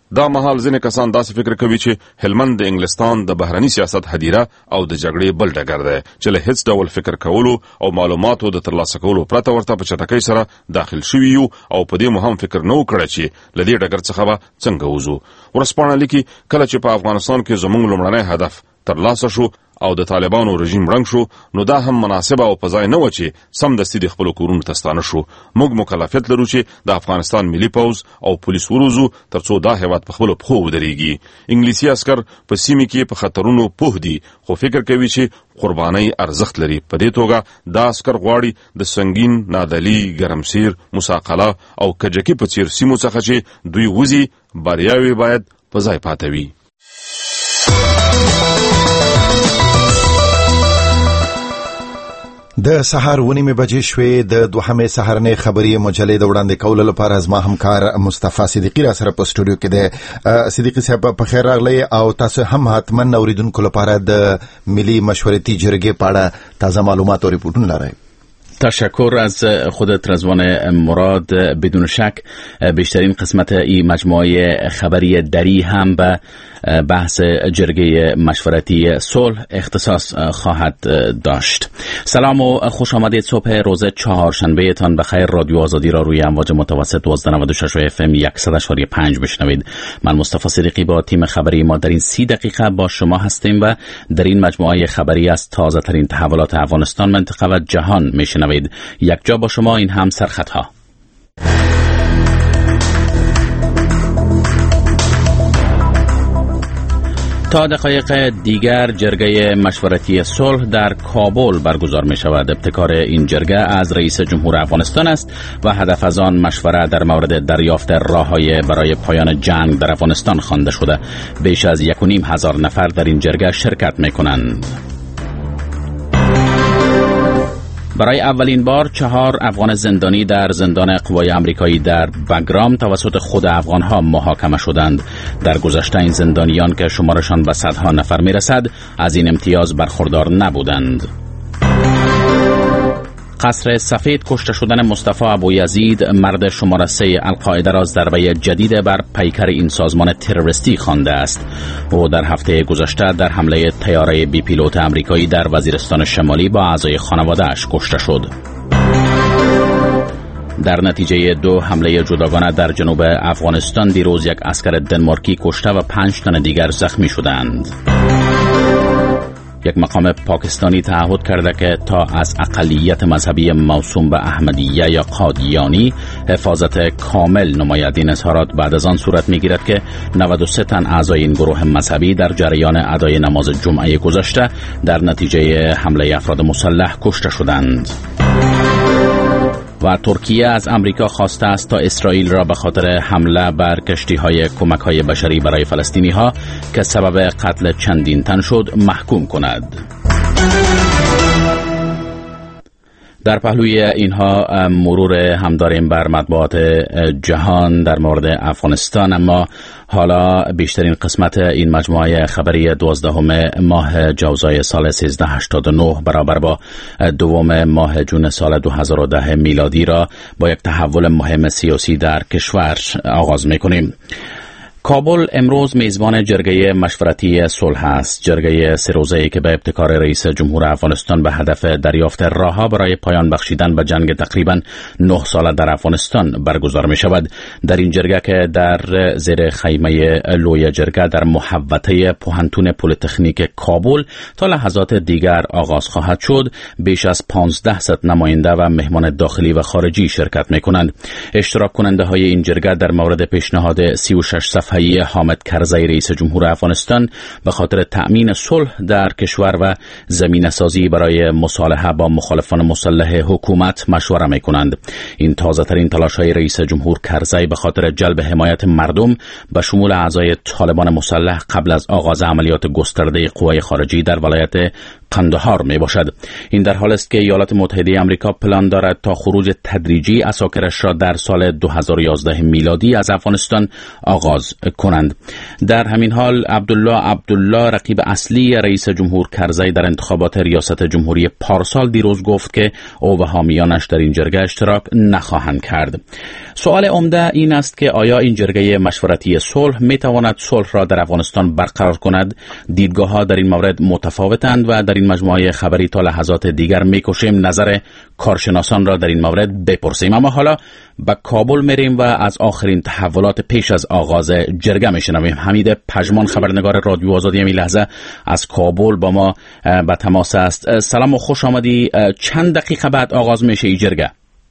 دا مهال ځینې کسان داسې فکر کوي چې هلمند د انګلستان د بهرني سیاست هدیره او د جګړې بل ډګر دی چې له هیڅ ډول فکر کولو او معلوماتو د ترلاسه کولو پرته ورته په چټکۍ سره داخل شوي یو او په دې مهم فکر نه وکړي چې له دې ډګر څخه به څنګه وځو. ورسپانه لیکي کله چې په افغانستان کې زموږ لومړنی هدف ترلاسه شو او د طالبانو رژیم رنګ شو، نو دا هم مناسبه او په ځای نه و چې سمدستي د خپلو کورونو ته ستانه شو. موږ مکلفیت لرو چې د افغانستان ملي پوځ او پولیس وروزو ترڅو دا هیواد په خپلو پښو ودرېږي. انګلیسي عسکر په سیمې کې په خطرونو پوه دي، خو فکر کوي چې قرباني ارزښت لري. په دې توګه دا عسکر غواړي د سنگین، نادلی، ګرمسیر، موسی او کجکي په څیر سیمو څخه چې دوی وځي بریاوي باید په ځای پاتې وي. د سهار ونیمه بجې شوې. د دوهمې سهارنۍ خبري مجلې د وړاندې کولو لپاره زما همکار مصطفی صدیقی را سره په سټوډیو کې دی. صدیقی صاحب په خیر راغلی او تاسو هم حتمن اوریدونکو لپاره د ملي مشورتي جرګې په اړه تازه معلومات او ریپورتونه لرئ. تشکر از خودت رضوان مراد. بدون شک بیشترین قسمت این مجموعه خبری دری هم به بحث جرگه مشورتی صلح اختصاص خواهد داشت. سلام و خوش آمدید. صبح روز چهارشنبه تان بخیر. رادیو آزادی را روی امواج متوسط دوازده و نود و شش اف ام صد و پنج بشنوید. من مصطفی صدیقی با تیم خبری ما در این سی دقیقه با شما هستیم و در این مجموعه خبری از تازه ترین تحولات افغانستان، منطقه و جهان میشنوید. یک جا با شما این هم سرخطها. تا دقایق دیگر جرگه مشورتی صلح در کابل برگزار می شود. ابتکار این جرگه از رئیس جمهور افغانستان است و هدف از آن مشوره در مورد دریافت راه‌های برای پایان جنگ در افغانستان خوانده شده. بیش از یک و نیم هزار نفر در این جرگه شرکت می کنند. برای اولین بار چهار افغان زندانی در زندان قوای امریکایی در بگرام توسط خود افغانها محاکمه شدند. در گذشته این زندانیان که شمارشان به صدها نفر میرسد از این امتیاز برخوردار نبودند. قصر سفید کشته شدن مصطفی ابویزید مرد شماره سه القاعده را ضربه جدید بر پیکر این سازمان تروریستی خوانده است. او در هفته گذشته در حمله طیاره بی پیلوت امریکایی در وزیرستان شمالی با اعضای خانواده‌اش کشته شد. در نتیجه دو حمله جداگانه در جنوب افغانستان دیروز یک عسکر دنمارکی کشته و پنج تن دیگر زخمی شدند. یک مقام پاکستانی تعهد کرده که تا از اقلیت مذهبی موسوم به احمدیه یا قادیانی حفاظت کامل نماید. این اظهارات بعد از آن صورت میگیرد که نود و سه تن اعضای این گروه مذهبی در جریان ادای نماز جمعه گذشته در نتیجه حمله افراد مسلح کشته شدند. و ترکیه از امریکا خواسته است تا اسرائیل را به خاطر حمله بر کشتی‌های کمک‌های بشری برای فلسطینی‌ها که سبب قتل چندین تن شد محکوم کند. در پهلوی اینها مرور هم داریم بر مطبوعات جهان در مورد افغانستان، اما حالا بیشترین قسمت این مجموعه خبری دوازدهم ماه جوزای سال سیزده هشتاد و نه برابر با دوم ماه جون سال دو هزار و ده میلادی را با یک تحول مهم سیاسی در کشور آغاز می‌کنیم. کابل امروز میزبان جرگه مشورتی صلح است. جرگه سه روزه‌ای که به ابتکار رئیس جمهور افغانستان به هدف دریافت راه‌ها برای پایان بخشیدن به جنگ تقریباً نه ساله در افغانستان برگزار می شود. در این جرگه که در زیر خیمه لوی جرگه در محوطه پوهنتون پلی‌تکنیک کابل تا لحظات دیگر آغاز خواهد شد، بیش از پانزده صد نماینده و مهمان داخلی و خارجی شرکت می کنند. اشتراک کننده های این جرگه در مورد پیشنهاد سی و شش صفحه حامد کرزی رئیس جمهور افغانستان به خاطر تأمین صلح در کشور و زمینه سازی برای مصالحه با مخالفان مسلح حکومت مشوره می کنند. این تازه ترین تلاش های رئیس جمهور کرزی به خاطر جلب حمایت مردم به شمول اعضای طالبان مسلح قبل از آغاز عملیات گسترده قوای خارجی در ولایت قندهار می باشد. این در حال است که ایالات متحده آمریکا پلان دارد تا خروج تدریجی عساکرش را در سال دو هزار و یازده میلادی از افغانستان آغاز کنند. در همین حال عبدالله عبدالله رقیب اصلی رئیس جمهور کرزی در انتخابات ریاست جمهوری پارسال دیروز گفت که او و حامیانش در این جرگه اشتراک نخواهند کرد. سوال عمده این است که آیا این جرگه مشورتی صلح می تواند صلح را در افغانستان برقرار کند؟ دیدگاه ها در این مورد متفاوتند و در این مجموعه خبری تا لحظات دیگر می کوشیم نظر کارشناسان را در این مورد بپرسیم. اما حالا به کابل میریم و از آخرین تحولات پیش از آغاز جرگه میشنویم. حمید پژمان خبرنگار رادیو آزادی این لحظه از کابل با ما به تماس است. سلام و خوش آمدی. چند دقیقه بعد آغاز میشه این جرگه؟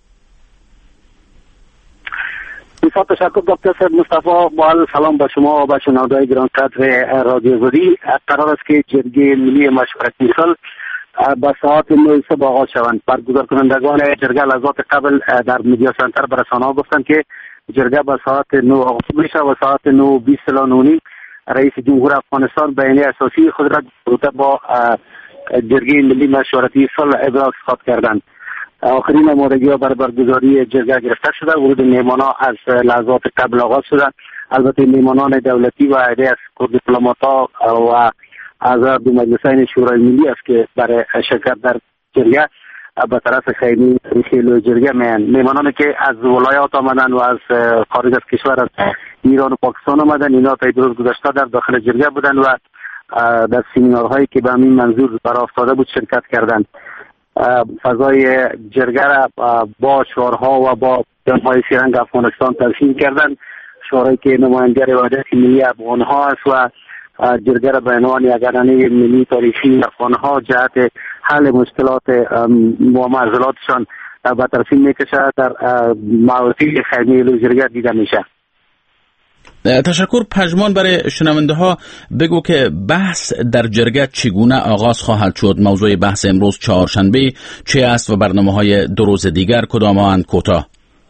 بسیار تشکر دکتر صاحب مصطفی. با سلام به شما و به شنوندگان گرانقدر رادیو آزادی. قرار است که جرگه ملی مشورتی صلح با ساعت نه صبح آغاز شوند. برگزار کنندگان جرگه لحظات قبل در میدیا سنتر به رسانه‌ها گفتند که جرگه با ساعت نه آغاز میشه و ساعت نه و بیست نونی رئیس جمهور افغانستان بیانیه اساسی خود را با جرگه ملی مشورتی صلح ابراز خواهد کردند. آخرین آمادگی‌ها برای برگزاری جرگه گرفته شده. ورود مهمانان از لحظات قبل آغاز شده. البته مهمانان دولتی و عده از دیپلمات‌ها و اعضا دو مجلسین شورای ملی است که برای شرکت در جرگه به طرف خیمه تاریخی جرگه میان. مهمانانی که از ولایات آمدن و از خارج از کشور از ایران و پاکستان آمدن، اینا تا روز گذشته در داخل جرگه بودن و در سمینارهایی که به همین منظور برای افتاده بود شرکت کردند. فضای جرگه را با شعارها و با جنبه‌های سرنگ افغانستان ترسیم کردند. شعاری که نماینده وحدت ملی افغان‌ها است و جرگه را به عنوان یک گرانه ملی تاریخی افغان‌ها جهت حل مشکلات و معضلاتشان به ترسیم میکشد در مواقع خیمه جرگه دیده میشه. تشکر پژمان. برای شنونده ها بگو که بحث در جرگه چگونه آغاز خواهد شد؟ موضوع بحث امروز چهارشنبه چه است و برنامه های دو روز دیگر کدام اند؟ کوتاه.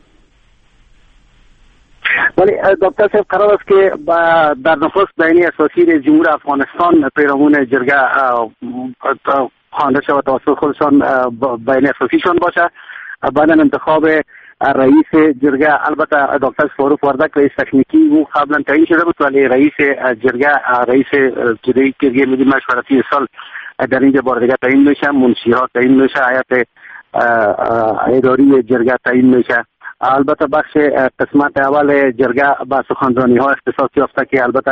ولی دکتر صاحب قرار است که در نخست بیانیه اساسی رئیس جمهور افغانستان پیرامون جرگه خوانده شود توسط خودشان بیانیه اساسیشان باشه. بعد انتخاب رئیس جرگه، البته دکتر فاروق وردک رئیس تکنیکی او قبلا تعیین شده بود، ولی رئیس جرگه رئیس جرگه ملی مشورتی صلح در اینجا بار دیگه تعیین میشه. منشیات تعیین میشه، هیئت اداری جرگه تعیین میشه. البته بخش قسمت اول جرگه با سخنرانی ها اختصاص یافته که البته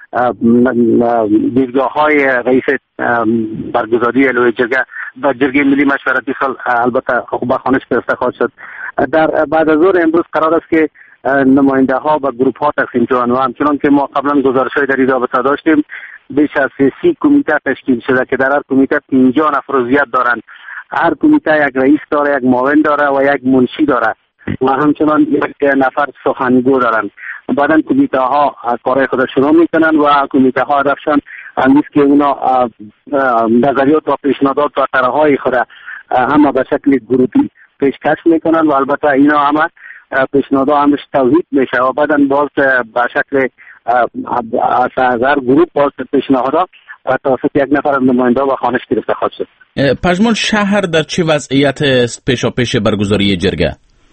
دیدگاه های رئیس برگزاری الوی جرگه و جرگه ملی مشورتی صلح البته به خوانش گرفته خواهد شد. در بعد از ظهر امروز قرار است که نماینده ها و گروپ ها تقسیم شوند و همچنان که ما قبلا گزارش های در این رابطه داشتیم بیش از سی کمیته تشکیل شده که در هر کمیته پنجاه نفر عضویت دارند. هر کمیته یک رئیس داره، یک معاون داره و یک منشی داره و همچنان یک نفر سخنگو دارند. بعدن کمیته ها کارهای خود شروع میکنن و کمیته ها رفتن نیست که اونا نظریات و پیشنهادات و طرحهای خود همه به شکل گروهی پیشکش میکنن و البته اینا همه پیشنهادها همش توضیح میشه و بعدن باز به شکل از هر گروه باز پیشنهادها توسط یک نفر از نماینده و خوانش گرفته خواهد شد. پژمان، شهر در چه وضعیت است پیشا پیش برگزاری جرگه؟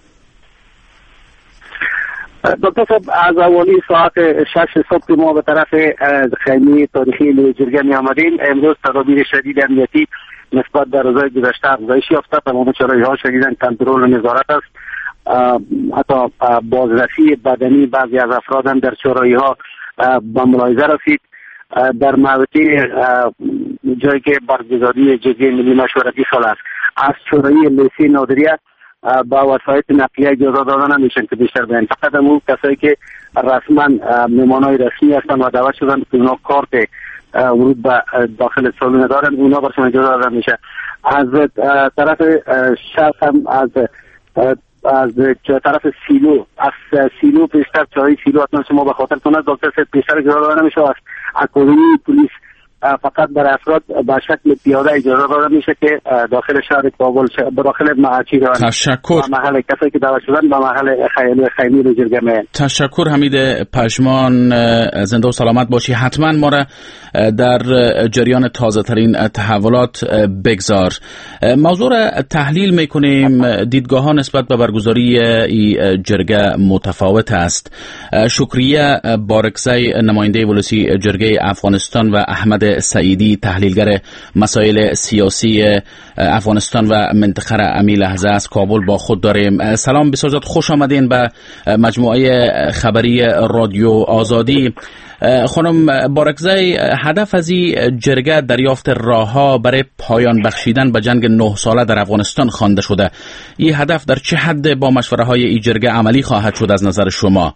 دکتر صاحب از اولی ساعت شش صبح ما به طرف خیمه تاریخی جرگه می آمدیم. امروز تدابیر شدید امنیتی نسبت به روزهای گذشته افزایش یافته. تمام چراغ‌ها شدیداً کنترل و نظارت است. حتی بازرسی بدنی بعضی از افراد هم در چراغ‌ها به ملاحظه رسید. در مواقع جایی که برگزاری جرگه ملی مشورتی صلح است از چراغی لیسی نادریه با وسایل نقلیه اجازه دادن نمیشن که بیشتر به فقط همون کسایی که رسما مهمانای رسمی هستن و دعوت شدن که اونا کارت ورود به داخل سالن دارن اونا برشون اجازه دادن میشه. از طرف شرق هم از از طرف سیلو از سیلو پیشتر چای سیلو حتما شما به خاطر کنید دکتر صاحب پیشتر اجازه دادن نمیشه. از اکادمی پلیس فقط برای افراد به شکل پیاده اجازه داده میشه که داخل شهر کابل داخل معاچی روند. تشکر. محل کسایی که دعوت شدن به محل خیلی خیمی رو جرگه می. تشکر حمید پشمان، زنده و سلامت باشی. حتما ما را در جریان تازه ترین تحولات بگذار. موضوع را تحلیل میکنیم. دیدگاه ها نسبت به برگزاری این جرگه متفاوت است. شکریه بارکزی نماینده ولسی جرگه افغانستان و احمد سعیدی تحلیلگر مسائل سیاسی افغانستان و منطقه را امی لحظه از کابل با خود داریم. سلام، بسیار زیاد خوش آمدین به مجموعه خبری رادیو آزادی. خانم بارکزی، هدف از این جرگه دریافت راهها برای پایان بخشیدن به جنگ نه ساله در افغانستان خوانده شده. این هدف در چه حد با مشوره های این جرگه عملی خواهد شد از نظر شما؟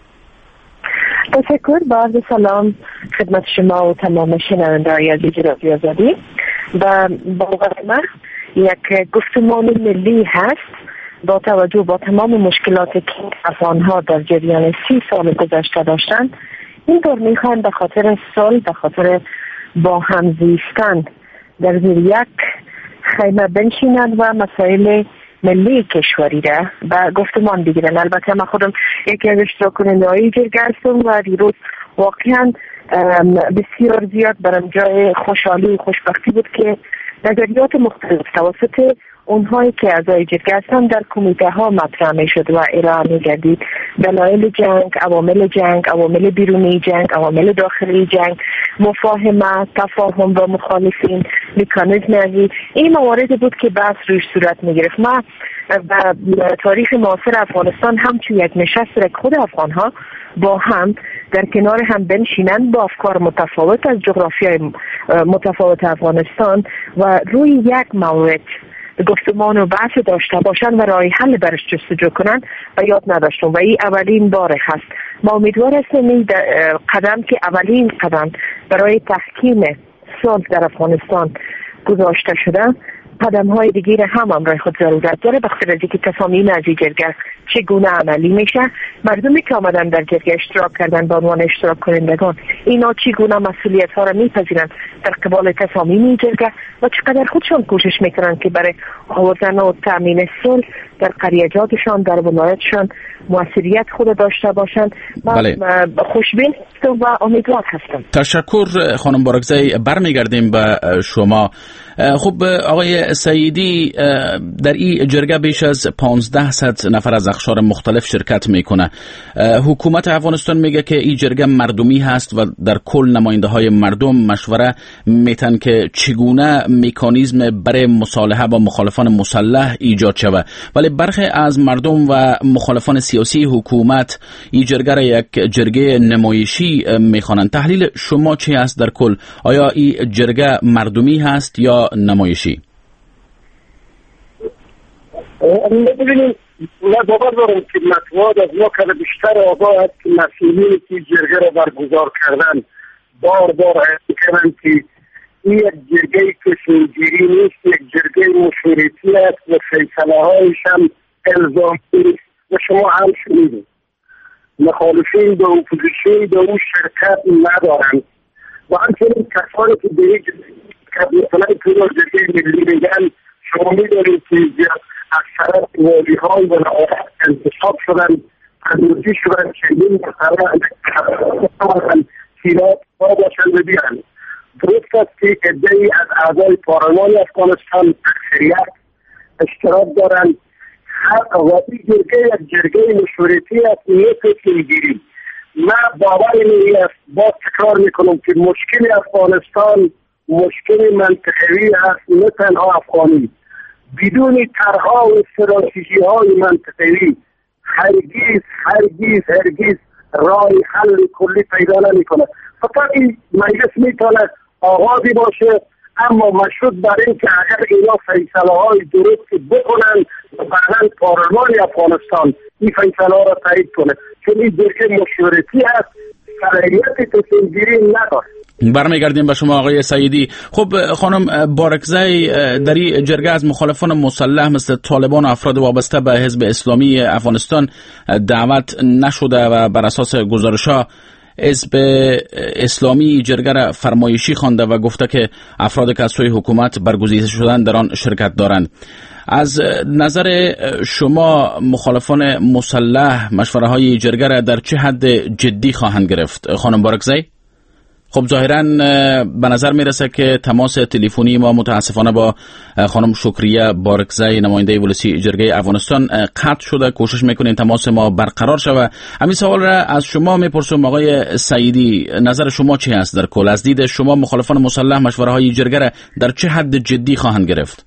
تشکر. با عرض سلام خدمت شما و تمام شنوندگان عزیز رادیو آزادی. و باور من یک گفتمان ملی هست با توجه با تمام مشکلاتی که افغان‌ها در جریان سی سال گذشته داشتند. این بار میخواهند به خاطر صلح، به خاطر با هم زیستن در زیر یک خیمه بنشینند و مسائل ملی کشوری را به گفتمان بگیرن. البته من خودم یکی از اشتراک کننده‌های جرگه هستم و دیروز واقعا بسیار زیاد برام جای خوشحالی و خوشبختی بود که نظریات مختلف توسط اونهایی که اعضای جرگه هستند در کمیته ها مطرح می شد و ارائه می گردید. دلایل جنگ، عوامل جنگ، عوامل بیرونی جنگ، عوامل داخلی جنگ، مفاهمه، تفاهم با مخالفین، مکانیزم ازی، این مواردی بود که بحث روش صورت می گرفت. ما و تاریخ معاصر افغانستان همچون یک نشست را خود افغان ها با هم در کنار هم بنشینند با افکار متفاوت از جغرافیای متفاوت افغانستان و روی یک مورد گفتمان و بحث داشته باشند و راه حل برش جستجو کنند و یاد نداشتم و این اولین بار هست. ما امیدوار هستیم این قدم که اولین قدم برای تحکیم صلح در افغانستان گذاشته شده، قدم های دیگه هم همراه خود ضرورت داره. بخاطر از اینکه تصامیم از این جرگه چگونه عملی میشه، مردمی که آمدن در جرگه اشتراک کردن به عنوان اشتراک کنندگان، اینا چگونه مسئولیت ها را میپذیرن در قبال تصامیم این جرگه و چقدر خودشان کوشش میکنن که برای آوردن و تامین صلح در قریجاتشان، در ولایتشان موثریت خود داشته باشند. بله. خوشبین هستم و امیدوار هستم. تشکر خانم بارکزی. برمیگردیم به شما. خب آقای سعیدی، در این جرگه بیش از پانزده صد نفر از اقشار مختلف شرکت میکنه. حکومت افغانستان میگه که این جرگه مردمی هست و در کل نماینده های مردم مشوره میتن که چگونه مکانیزم برای مصالحه با مخالفان مسلح ایجاد شود، ولی برخی از مردم و مخالفان سیاسی حکومت این جرگه را یک جرگه نمایشی میخوانند. تحلیل شما چی است در کل؟ آیا این جرگه مردمی هست یا نمایشی؟ ببینید، من باور دارم که مطبوعات از ما که بیشتر آگاه است که مسئولین که جرگه را برگزار کردن بار بار حس کردن که این یک جرگه تصمیم‌گیری نیست، یک جرگه مشورتی است و فیصله هایش هم الزامی نیست و شما هم شنیدید مخالفین به اپوزیسیون به اون شرکت ندارند و همچنین کسانی که به یک مثلا توی جرگه ملی میگن، شما میدارید که اکثر والی های ولایت انتصاب شدن، پذیرفته شدن که این مثلا تیرات ها باشند و بیان. درست است که عده‌ای از اعضای پارلمان افغانستان اکثریت اشتراک دارند. هر وقتی جرگه یک جرگه مشورتی است، نه تصمیم‌گیری. من باور این است، باز تکرار میکنم که مشکل افغانستان مشکل منطقوی است، نه تنها افغانی. بدون طرح‌ها و استراتژی‌های منطقوی هرگز هرگز هرگز راه حل کلی پیدا نمی‌کنه. فقط این مجلس میتونه آغازی باشه، اما مشروط بر این که اگر اینا فیصله‌های درست بکنن بعداً پارلمان افغانستان این فیصله را تایید کنه، چون این جرگه مشورتی است، صلاحیت تصمیم‌گیری نداره. برمیگردیم به شما آقای سعیدی. خب خانم بارکزی، در این جرگه از مخالفان مسلح مثل طالبان و افراد وابسته به حزب اسلامی افغانستان دعوت نشده و بر اساس گزارش‌ها حزب اسلامی جرگه را فرمایشی خوانده و گفته که افراد که از سوی حکومت برگزیده شدن در آن شرکت دارند. از نظر شما مخالفان مسلح مشوره های جرگه را در چه حد جدی خواهند گرفت خانم بارکزی؟ خب ظاهرا به نظر میرسه که تماس تلفنی ما متاسفانه با خانم شکریه بارکزی نماینده ولسی جرگه افغانستان قطع شده. کوشش میکنیم تماس ما برقرار شود. همین سوال را از شما میپرسم آقای سعیدی، نظر شما چی است در کل؟ از دید شما مخالفان مسلح مشوره های جرگه را در چه حد جدی خواهند گرفت؟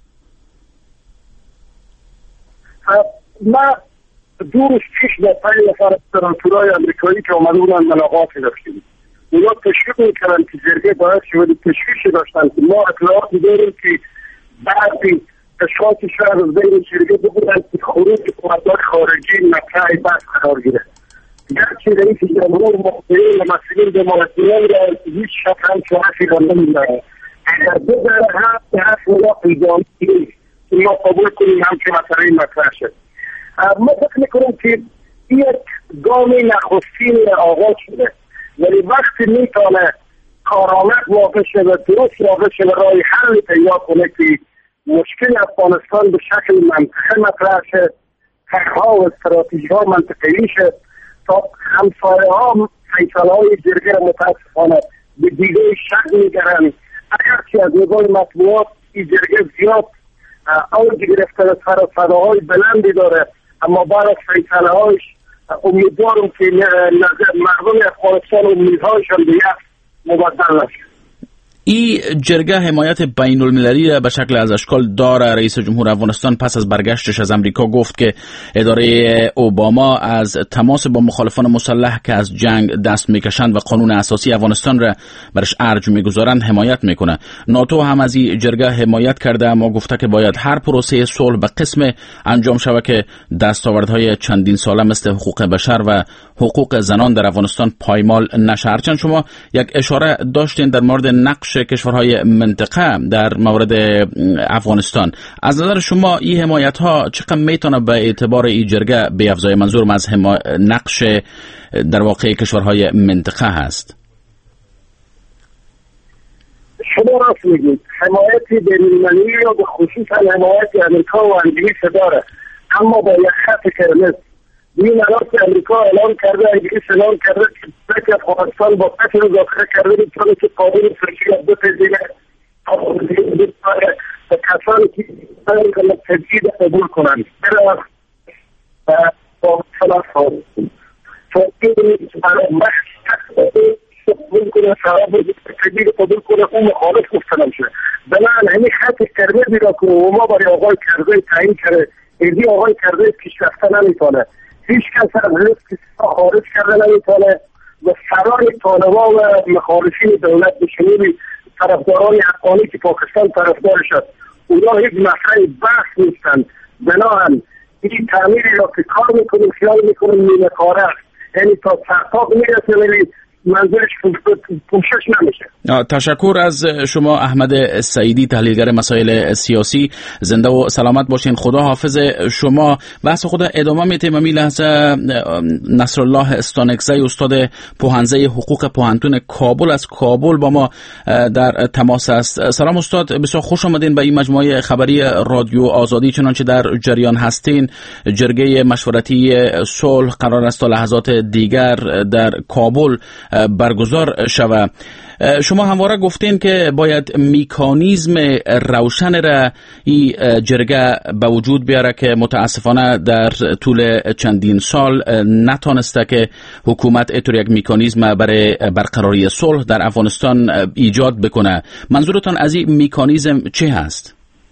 ما دو روز پیش در پای نفر سناتورای امریکایی که اومده بودن ملاقاتی داشتیم. اونا تشویق میکردن که جرگه باید شود تشویشی داشتن که ما اطلاعاتی داریم که بعضی اشخاص شهر از بین جرگه بودن که خروج قوانین خارجی مطرح بحث قرار گیره. گرچه رئیس جمهور مقتدر و مسئولین دموکراتیک را هیچ شک هم که حرفی را نمیزنه. اگر بزنه هم به حرف اونا پیدامی نیست که ما قبول کنیم هم که مسئله مطرح شد. ما فکر میکنم که یک گام نخستین آغاز شده، ولی وقتی میتونه کارآمد واقع شده و درست واقع شده راه حل پیدا کنه که مشکل افغانستان به شکل منطقه مطرح شد، حقها و استراتژی ها منطقه‌ای شد تا همسایه ها فیصله های جرگه متاسفانه به دیگه شک میگرن. اگرچه از نگاه مطبوعات این جرگه زیاد اوج گرفته و سر و صداهای بلندی داره، اما بعد از فیصله هایش امیدوارم که نظر مردم افغانستان امیدهایشان به یک مبدل نشد. این جرگه حمایت بین المللی را به شکل از اشکال داره. رئیس جمهور افغانستان پس از برگشتش از امریکا گفت که اداره اوباما از تماس با مخالفان مسلح که از جنگ دست میکشند و قانون اساسی افغانستان را برش ارج میگذارند حمایت میکنه. ناتو هم از این جرگه حمایت کرده، اما گفته که باید هر پروسه صلح به قسم انجام شود که دستاوردهای چندین ساله مثل حقوق بشر و حقوق زنان در افغانستان پایمال نشه. هرچند شما یک اشاره داشتین در مورد نقش کشورهای منطقه در مورد افغانستان، از نظر شما این حمایت ها چقدر میتونه به اعتبار این جرگه بیفزای؟ منظورم از حما... نقش در واقع کشورهای منطقه هست. شما راست میگید، حمایت بین‌المللی و به خصوص حمایت امریکا و انگلیس داره، اما با یک خط قرمز. این الان که امریکا اعلام کرده، انگلیس اعلام کرده که افغانستان با قتل مذاکره کرده میتونه که قانون فرشی بپذیره و کسانی که تجدید قبول کنند برای با خلاف خواهد قبول کنه شراب تجدید قبول کنه اون مخالف گفتنم شده. بنابراین همین خط قرمزی را که ما برای آقای کرده تعیین کرده، ایدی آقای کرده پیشرفته نمیتونه، هیچ کس از لیست خارج کرده نمیتونه و فرار طالبان و مخالفین دولت به شمول طرفداران افغانی که پاکستان طرفدار شد اونا هیچ مطرح بحث نیستند. بنابراین این تعمیری را که کار میکنیم خیال میکنیم نیمه کاره است، یعنی تا سرتاق میرسه ولی منظورش پوشش نمیشه. تشکر از شما احمد سعیدی، تحلیلگر مسائل سیاسی. زنده و سلامت باشین. خدا حافظ شما. بحث خود ادامه میتیم. امی لحظه نصرالله استانکزی استاد پوهنزه حقوق پوهنتون کابل از کابل با ما در تماس است. سلام استاد، بسیار خوش آمدین به این مجموعه خبری رادیو آزادی. چنانچه در جریان هستین، جرگه مشورتی صلح قرار است تا لحظات دیگر در کابل برگزار شود. شما همواره گفتین که باید میکانیزم روشن را این جرگه به وجود بیاره که متاسفانه در طول چندین سال نتانسته که حکومت اینطور یک میکانیزم برای برقراری صلح در افغانستان ایجاد بکنه. منظورتان از این میکانیزم چه هست؟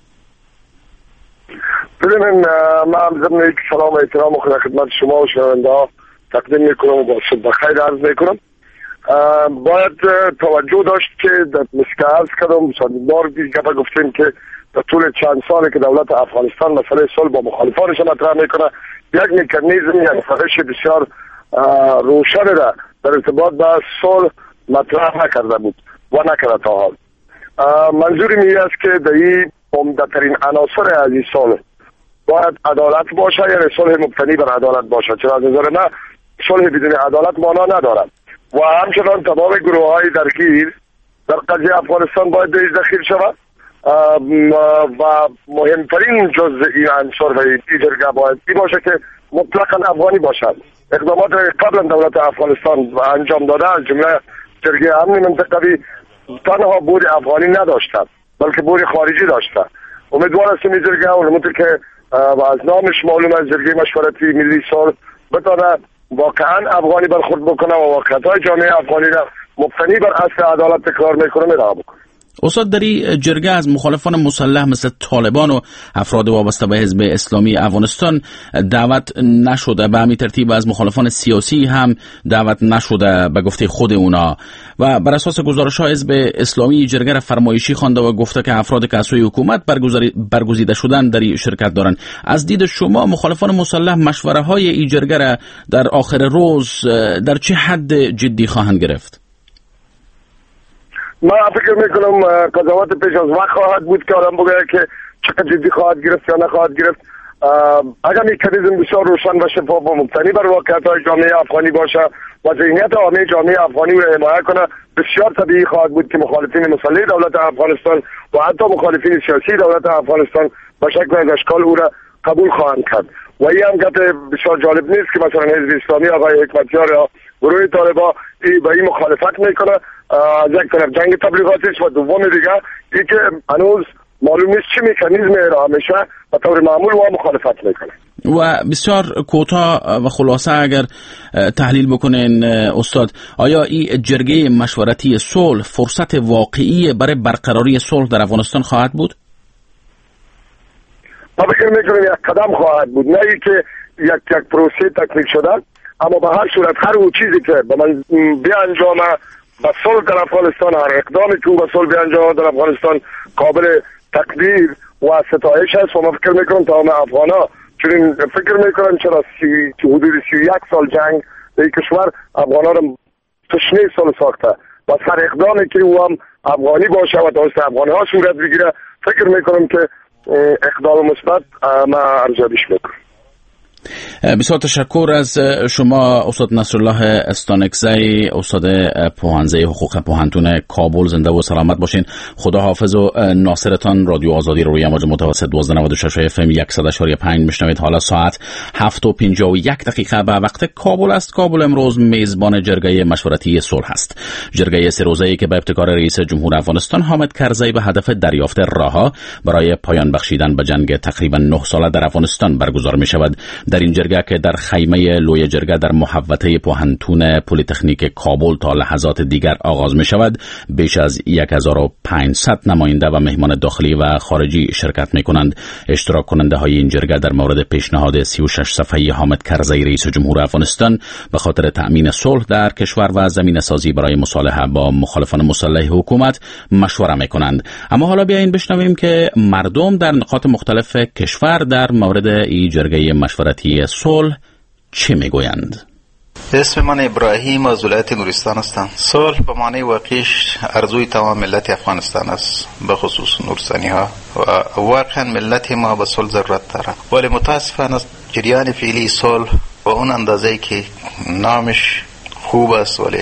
ببینن من ضمن سلام و احترام و خدمت شما و شنونده ها تقدیم میکنم و با صبح بخیر عرض میکنم. باید توجه داشت که مثل عرض کردم بار دیگه گفتیم که در طول چند سالی که دولت افغانستان مسئله صلح با مخالفانش مطرح میکنه، یک مکانیزم یک روش بسیار روشن را در ارتباط با صلح مطرح نکرده بود و نکرده تا حال. منظوری می است که در این عمده‌ترین عناصر از این صلح باید عدالت باشه، یعنی صلح مبتنی بر عدالت باشه. چرا از نظر من صلح بدون عدالت معنا ندارد. و همچنان تمام گروه های درگیر در قضیه افغانستان باید دخیل شود و مهمترین جزء این عنصر و این جرگه باید این باشه که مطلقا افغانی باشد. اقدامات قبلا دولت افغانستان انجام داده از جمله جرگه امنی منطقوی تنها بود افغانی نداشتند بلکه بود خارجی داشته. امیدوار هستیم این جرگه اونمونطور که از نامش معلوم از جرگه مشورتی ملی صلح بتانه واقعا افغانی برخورد بکنه و واقعیت‌های جامعه افغانی را مبتنی بر اصل عدالت تکرار میکنه میرا بکنه. استاد، در این جرگه از مخالفان مسلح مثل طالبان و افراد وابسته به حزب اسلامی افغانستان دعوت نشده، به همین ترتیب از مخالفان سیاسی هم دعوت نشده به گفته خود اونا و بر اساس گزارش ها حزب اسلامی جرگه را فرمایشی خوانده و گفته که افراد که از سوی حکومت برگزیده شدن در این شرکت دارند. از دید شما مخالفان مسلح مشوره های این جرگه را در آخر روز در چه حد جدی خواهند گرفت؟ من فکر میکنم قضاوت پیش از وقت خواهد بود که آدم بگه که چقدر جدی خواهد گرفت یا نخواهد گرفت. اگر مکانیزم بسیار روشن و شفاف و مبتنی بر واقعیت‌های جامعه افغانی باشه و ذهنیت عامه جامعه افغانی را حمایت کنه، بسیار طبیعی خواهد بود که مخالفین مسلح دولت افغانستان و حتی مخالفین سیاسی دولت افغانستان به شکل از اشکال او را قبول خواهند کرد. و این هم گپ بسیار جالب نیست که مثلا حزب اسلامی آقای حکمتیار یا گروه طالبان به این مخالفت میکنه. از یک طرف جنگ تبلیغاتی است و دوم دیگه ای که هنوز معلوم نیست چه مکانیزم ارائه میشه و طور معمول و مخالفت میکنه. و بسیار کوتاه و خلاصه اگر تحلیل بکنین استاد، آیا این جرگه مشورتی صلح فرصت واقعی برای برقراری صلح در افغانستان خواهد بود؟ من فکر میکنم یک قدم خواهد بود، نه ای که یک یک پروسه تکمیل شده، اما به هر صورت هر اون چیزی که به من بیانجامه به صلح در افغانستان، هر اقدامی که او به صلح بیانجامه در افغانستان قابل تقدیر و ستایش است و من فکر میکنم تمام افغانا، چون فکر میکنم چرا سی حدود سی و یک سال جنگ در کشور افغانا را تشنه صلح ساخته و هر اقدامی که او هم افغانی باشه و توسط افغانی ها صورت بگیره، فکر میکنم که اقدام مثبت ما ارزیابیش میکنم. بسیار تشکر از شما استاد نصرالله استانکزی، استاد پوهنزه حقوق پوهنتون کابل. زنده و سلامت باشین. خدا حافظ و ناصرتان. رادیو آزادی رو روی موج متوسط دوازده نود و شش اف ام صد و شش و پنج میشنوید. حالا ساعت هفت و پنجاه و یک دقیقه به وقت کابل است. کابل امروز میزبان جرگه مشورتی صلح است. جرگه سه روزه‌ای که به ابتکار رئیس جمهور افغانستان حامد کرزی به هدف دریافت راهها برای پایان بخشیدن به جنگ تقریبا نه ساله در افغانستان برگزار می شود. در این جرگه که در خیمه لوی جرگه در محوطه پوهنتون پلی‌تکنیک کابل تا لحظات دیگر آغاز می شود، بیش از هزار و پانصد نماینده و مهمان داخلی و خارجی شرکت می کنند. اشتراک کننده های این جرگه در مورد پیشنهاد سی و شش صفحه‌ای حامد کرزی رئیس جمهور افغانستان به خاطر تأمین صلح در کشور و زمینه سازی برای مصالحه با مخالفان مسلح حکومت مشوره می کنند. اما حالا بیایید بشنویم که مردم در نقاط مختلف کشور در مورد این جرگه مشورتی صلح چه میگویند؟ اسم من ابراهیم از ولایت نورستان هستم. صلح به معنی واقعیش ارزوی تمام ملت افغانستان است، به خصوص نورستانی ها، و واقعا ملت ما به صلح ضرورت داره. ولی متاسفانه جریان فعلی صلح به اون اندازه که نامش خوب است ولی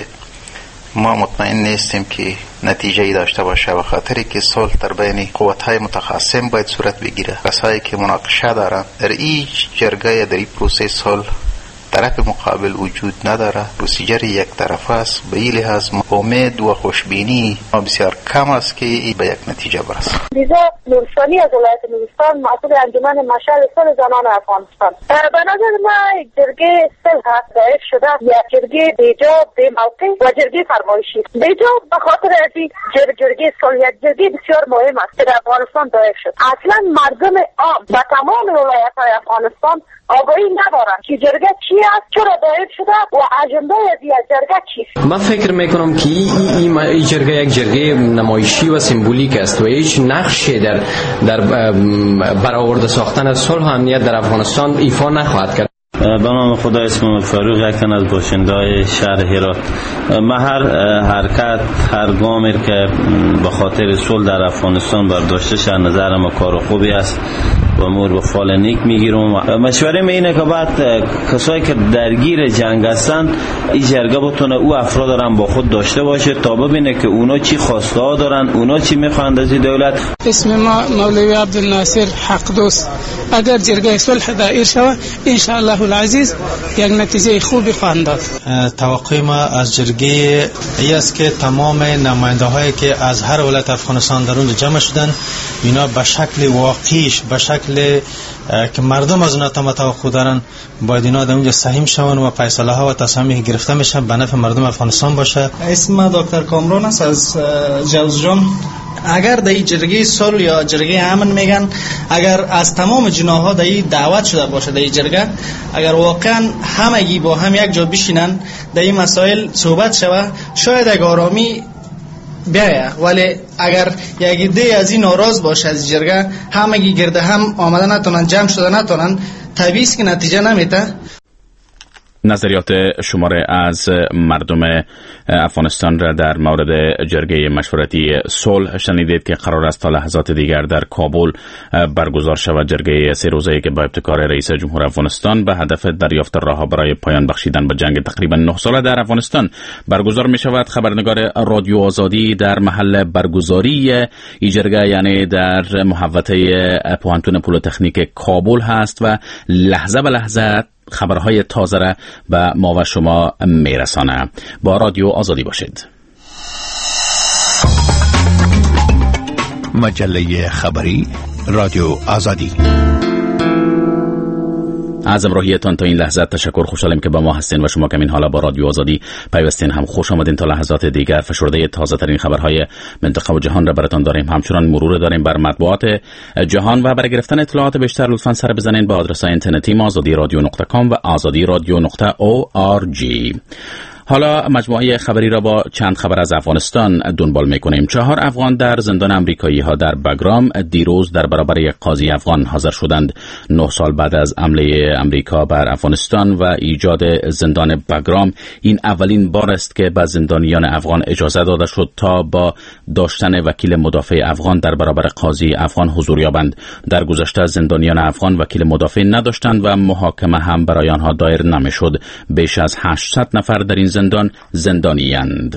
ما مطمئن نیستیم که نتیجه‌ای داشته باشه، و خاطری که صلح در بین قوت‌های متخاصم باید صورت بگیره. کسایی که مناقشه دارن در این جرگه، در این پروسه صلح طرف مقابل وجود نداره، پروسیجر یک طرفه است. به این لحاظ امید و خوشبینی بسیار کم است که به یک نتیجه برسه. لیزا نورستانی از ولایت نورستان، مسئول انجمن مشعل صلح زنان افغانستان. به نظر من جرگه صلح ضعیف شده، یا جرگه بیجا به موقع و جرگه فرمایشی. بیجا به خاطر اینکه جرگه صلح یک جرگه بسیار مهم است که در افغانستان ضعیف شد. اصلا مردم عام و تمام ولایت‌های افغانستان آگاهی ندارن که جرگه چی است، چرا ضعیف شده و اجنده از جرگه چیست. من فکر میکنم که این این جرگه یک جرگه نمایشی و سمبولیک است و هیچ نقشی در در برآورده ساختن صلح و امنیت در افغانستان ایفا نخواهد کرد. به نام خدا، اسمم فاروق، یک تن از باشنده‌های شهر هرات. ما هر حرکت، هر گامی که به خاطر صلح در افغانستان برداشته شد، نظر ما کار خوبی است و امور به فال نیک میگیرم. مشوره می اینه که بعد کسایی که درگیر جنگ هستن این جرگه بتونه او افراد را با خود داشته باشه تا ببینه که اونا چی خواسته ها دارن، اونا چی میخواند از دولت. اسم ما مولوی عبدالناصر حق دوست. اگر جرگه صلح دایر شود ان شاء الله العزیز یک نتیجه خوبی خواهد داد. توقع ما از جرگه ای است که تمام نماینده هایی که از هر ولایت افغانستان در اونجا جمع شدن اینا به شکل واقعیش، به شکل که مردم از اونها توقع دارن، باید اینا در اونجا سهیم شون و فیصله ها و تصامیمی که گرفته میشن به نفع مردم افغانستان باشه. اسم دکتر کامران است از جوزجان. اگر در این جرگه صلح یا جرگه امن میگن، اگر از تمام جناها در این دعوت شده باشه در این جرگه، اگر واقعا همگی با هم یک جا بشینن در این مسائل صحبت شود، شاید یک آرامی بیایه. ولی اگر یک عده از این ناراض باشه از جرگه، همگی گرده هم آمده نتونن، جمع شده نتونن، طبیعی است که نتیجه نمیده. نظریات شماره از مردم افغانستان را در مورد جرگه مشورتی صلح شنیدید که قرار است تا لحظات دیگر در کابل برگزار شود. جرگه سه روزه‌ای که با ابتکار رئیس جمهور افغانستان به هدف دریافت راه برای پایان بخشیدن به جنگ تقریبا نه ساله در افغانستان برگزار می شود. خبرنگار رادیو آزادی در محل برگزاری این جرگه یعنی در محوطه پوهنتون پلیتکنیک کابل هست و لحظه به لحظه خبرهای تازه را به ما و شما میرسانه. با رادیو آزادی باشید. مجله خبری رادیو آزادی. از امروحیتان تا این لحظه تشکر. خوشحالم که با ما هستین و شما که این حالا با رادیو آزادی پیوستین. هم خوش آمدین. تا لحظات دیگر فشرده تازه ترین خبرهای منطقه و جهان را براتون داریم. همچنان مرور داریم بر مطبوعات جهان و برای گرفتن اطلاعات بیشتر لطفاً سر بزنین به آدرس اینترنتی ما آزادی رادیو نقطه کام و آزادی رادیو نقطه او آر جی. حالا مجموعه خبری را با چند خبر از افغانستان دنبال می‌کنیم. چهار افغان در زندان آمریکایی ها در بگرام دیروز در برابر یک قاضی افغان حاضر شدند. نه سال بعد از حمله آمریکا بر افغانستان و ایجاد زندان بگرام، این اولین بار است که به زندانیان افغان اجازه داده شد تا با داشتن وکیل مدافع افغان در برابر قاضی افغان حضور یابند. در گذشته زندانیان افغان وکیل مدافع نداشتند و محاکمه هم برای آنها دایر نمی‌شد. بیش از هشتصد نفر در این زندان زندانی‌اند.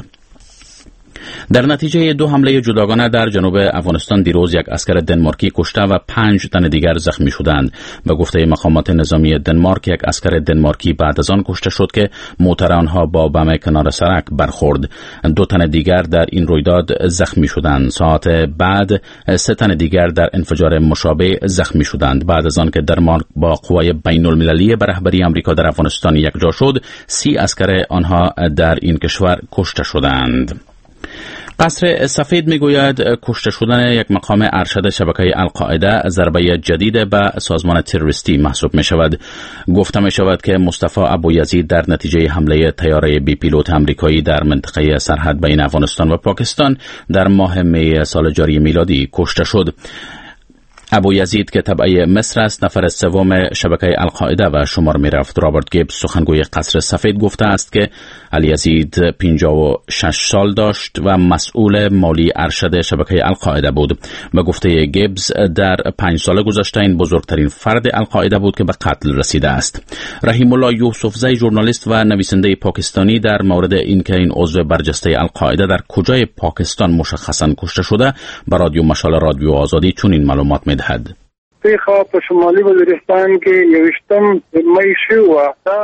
در نتیجه دو حمله جداگانه در جنوب افغانستان دیروز یک اسکر دنمارکی کشته و پنج تن دیگر زخمی شدند. به گفته مقامات نظامی دنمارک، یک اسکر دنمارکی بعد از آن کشته شد که موتر آنها با بم کنار سرک برخورد. دو تن دیگر در این رویداد زخمی شدند. ساعت بعد سه تن دیگر در انفجار مشابه زخمی شدند. بعد از آن که دنمارک با قوای بین المللی به رهبری آمریکا در افغانستان یکجا شد، سی اسکر آنها در این کشور کشته شدند. قصر سفید میگوید کشته شدن یک مقام ارشد شبکه القاعده ضربه جدید به سازمان تروریستی محسوب می شود. گفته می شود که مصطفی ابویزید در نتیجه حمله طیاره بی پیلوت آمریکایی در منطقه سرحد بین افغانستان و پاکستان در ماه می سال جاری میلادی کشته شد. ابویزید که تبع مصر است نفر سوم شبکه القاعده و شمار می رفت. رابرت گیبز سخنگوی قصر سفید گفته است که الیزید پنجاه و شش سال داشت و مسئول مالی ارشد شبکه القاعده بود. به گفته گیبز در پنج سال گذشته این بزرگترین فرد القاعده بود که به قتل رسیده است. رحیم الله یوسفزی ژورنالیست و نویسنده پاکستانی در مورد اینکه این عضو برجسته القاعده در کجای پاکستان مشخصا کشته شده به رادیو مشال رادیو آزادی چنین معلومات می‌دهد. پیښه په شمالي وزیرستان کې یویشتم می شو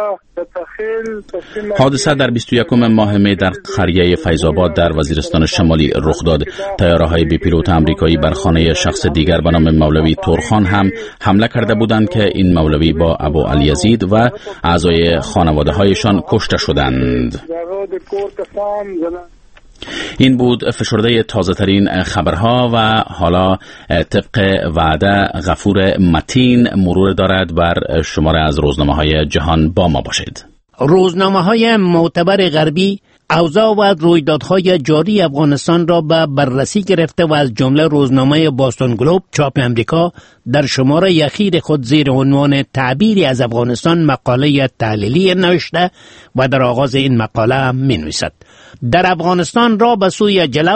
حادثه در بیست و یکم ماه می در قریه فیض‌آباد در وزیرستان شمالی رخ داد. طیاره‌های بی پیلوت آمریکایی بر خانه شخص دیگر به نام مولوی تورخان هم حمله کرده بودند که این مولوی با ابو الیزید و اعضای خانواده‌هایشان کشته شدند. این بود فشرده تازه ترین خبرها و حالا طبق وعده غفور متین مرور دارد بر شماره از روزنامه های جهان. با ما باشید. روزنامه های معتبر غربی اوضاع و رویدادهای جاری افغانستان را به بررسی گرفته و از جمله روزنامه باستون گلوب چاپ امریکا در شماره اخیر خود زیر عنوان تعبیری از افغانستان مقاله تحلیلی نوشته و در آغاز این مقاله می نویسد: در افغانستان را به سوی جلو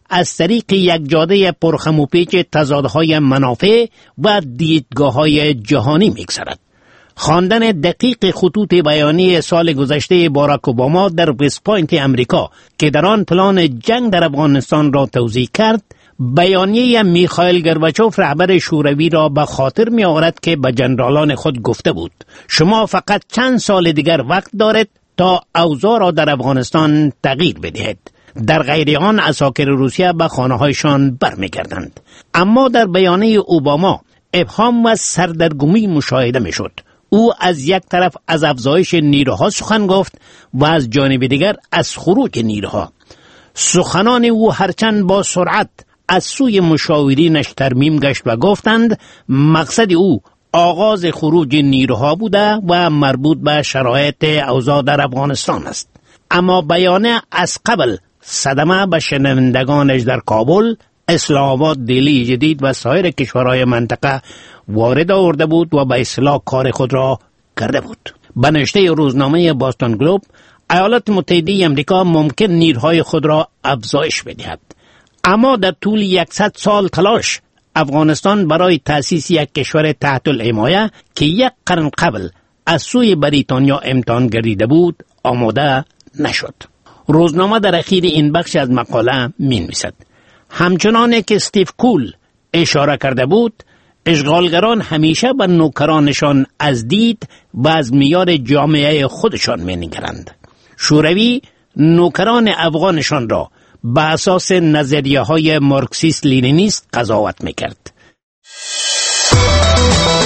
از طریق یک جاده پرخم و پیچ تضادهای منافع و دیدگاه‌های جهانی می‌گذرد. خواندن دقیق خطوط بیانیه سال گذشته باراک اوباما در وست پوینت امریکا که در آن پلان جنگ در افغانستان را توضیح کرد، بیانیه میخائیل گورباچوف رهبر شوروی را به خاطر می آورد که به جنرالان خود گفته بود شما فقط چند سال دیگر وقت دارید تا اوضاع را در افغانستان تغییر بدهید. در غیر آن عساکر روسیه به خانه‌هایشان برمیگردند. اما در بیانیه اوباما ابهام و سردرگمی مشاهده میشد. او از یک طرف از افزایش نیروها سخن گفت و از جانب دیگر از خروج نیروها. سخنان او هرچند با سرعت از سوی مشاورینش ترمیم گشت و گفتند مقصد او آغاز خروج نیروها بوده و مربوط به شرایط اوضاع در افغانستان است. اما بیانیه از قبل صدمه به شنوندگانش در کابل، اسلام آباد، دلی جدید و سایر کشورهای منطقه وارد آورده بود و به اصلاح کار خود را کرده بود. به نشریه روزنامه باستون گلوب، ایالات متحده امریکا ممکن نیروهای خود را افزایش بدهد، اما در طول صد سال تلاش افغانستان برای تأسیس یک کشور تحت الحمایه که یک قرن قبل از سوی بریتانیا امتحان گردیده بود آماده نشد. روزنامه در اخیر این بخش از مقاله می‌نویسد همچنان که استیو کول اشاره کرده بود، اشغالگران همیشه به نوکرانشان از دید و از معیار جامعه خودشان می‌نگرند. شوروی نوکران افغانشان را به اساس نظریه های مارکسیست لینینیست قضاوت میکرد.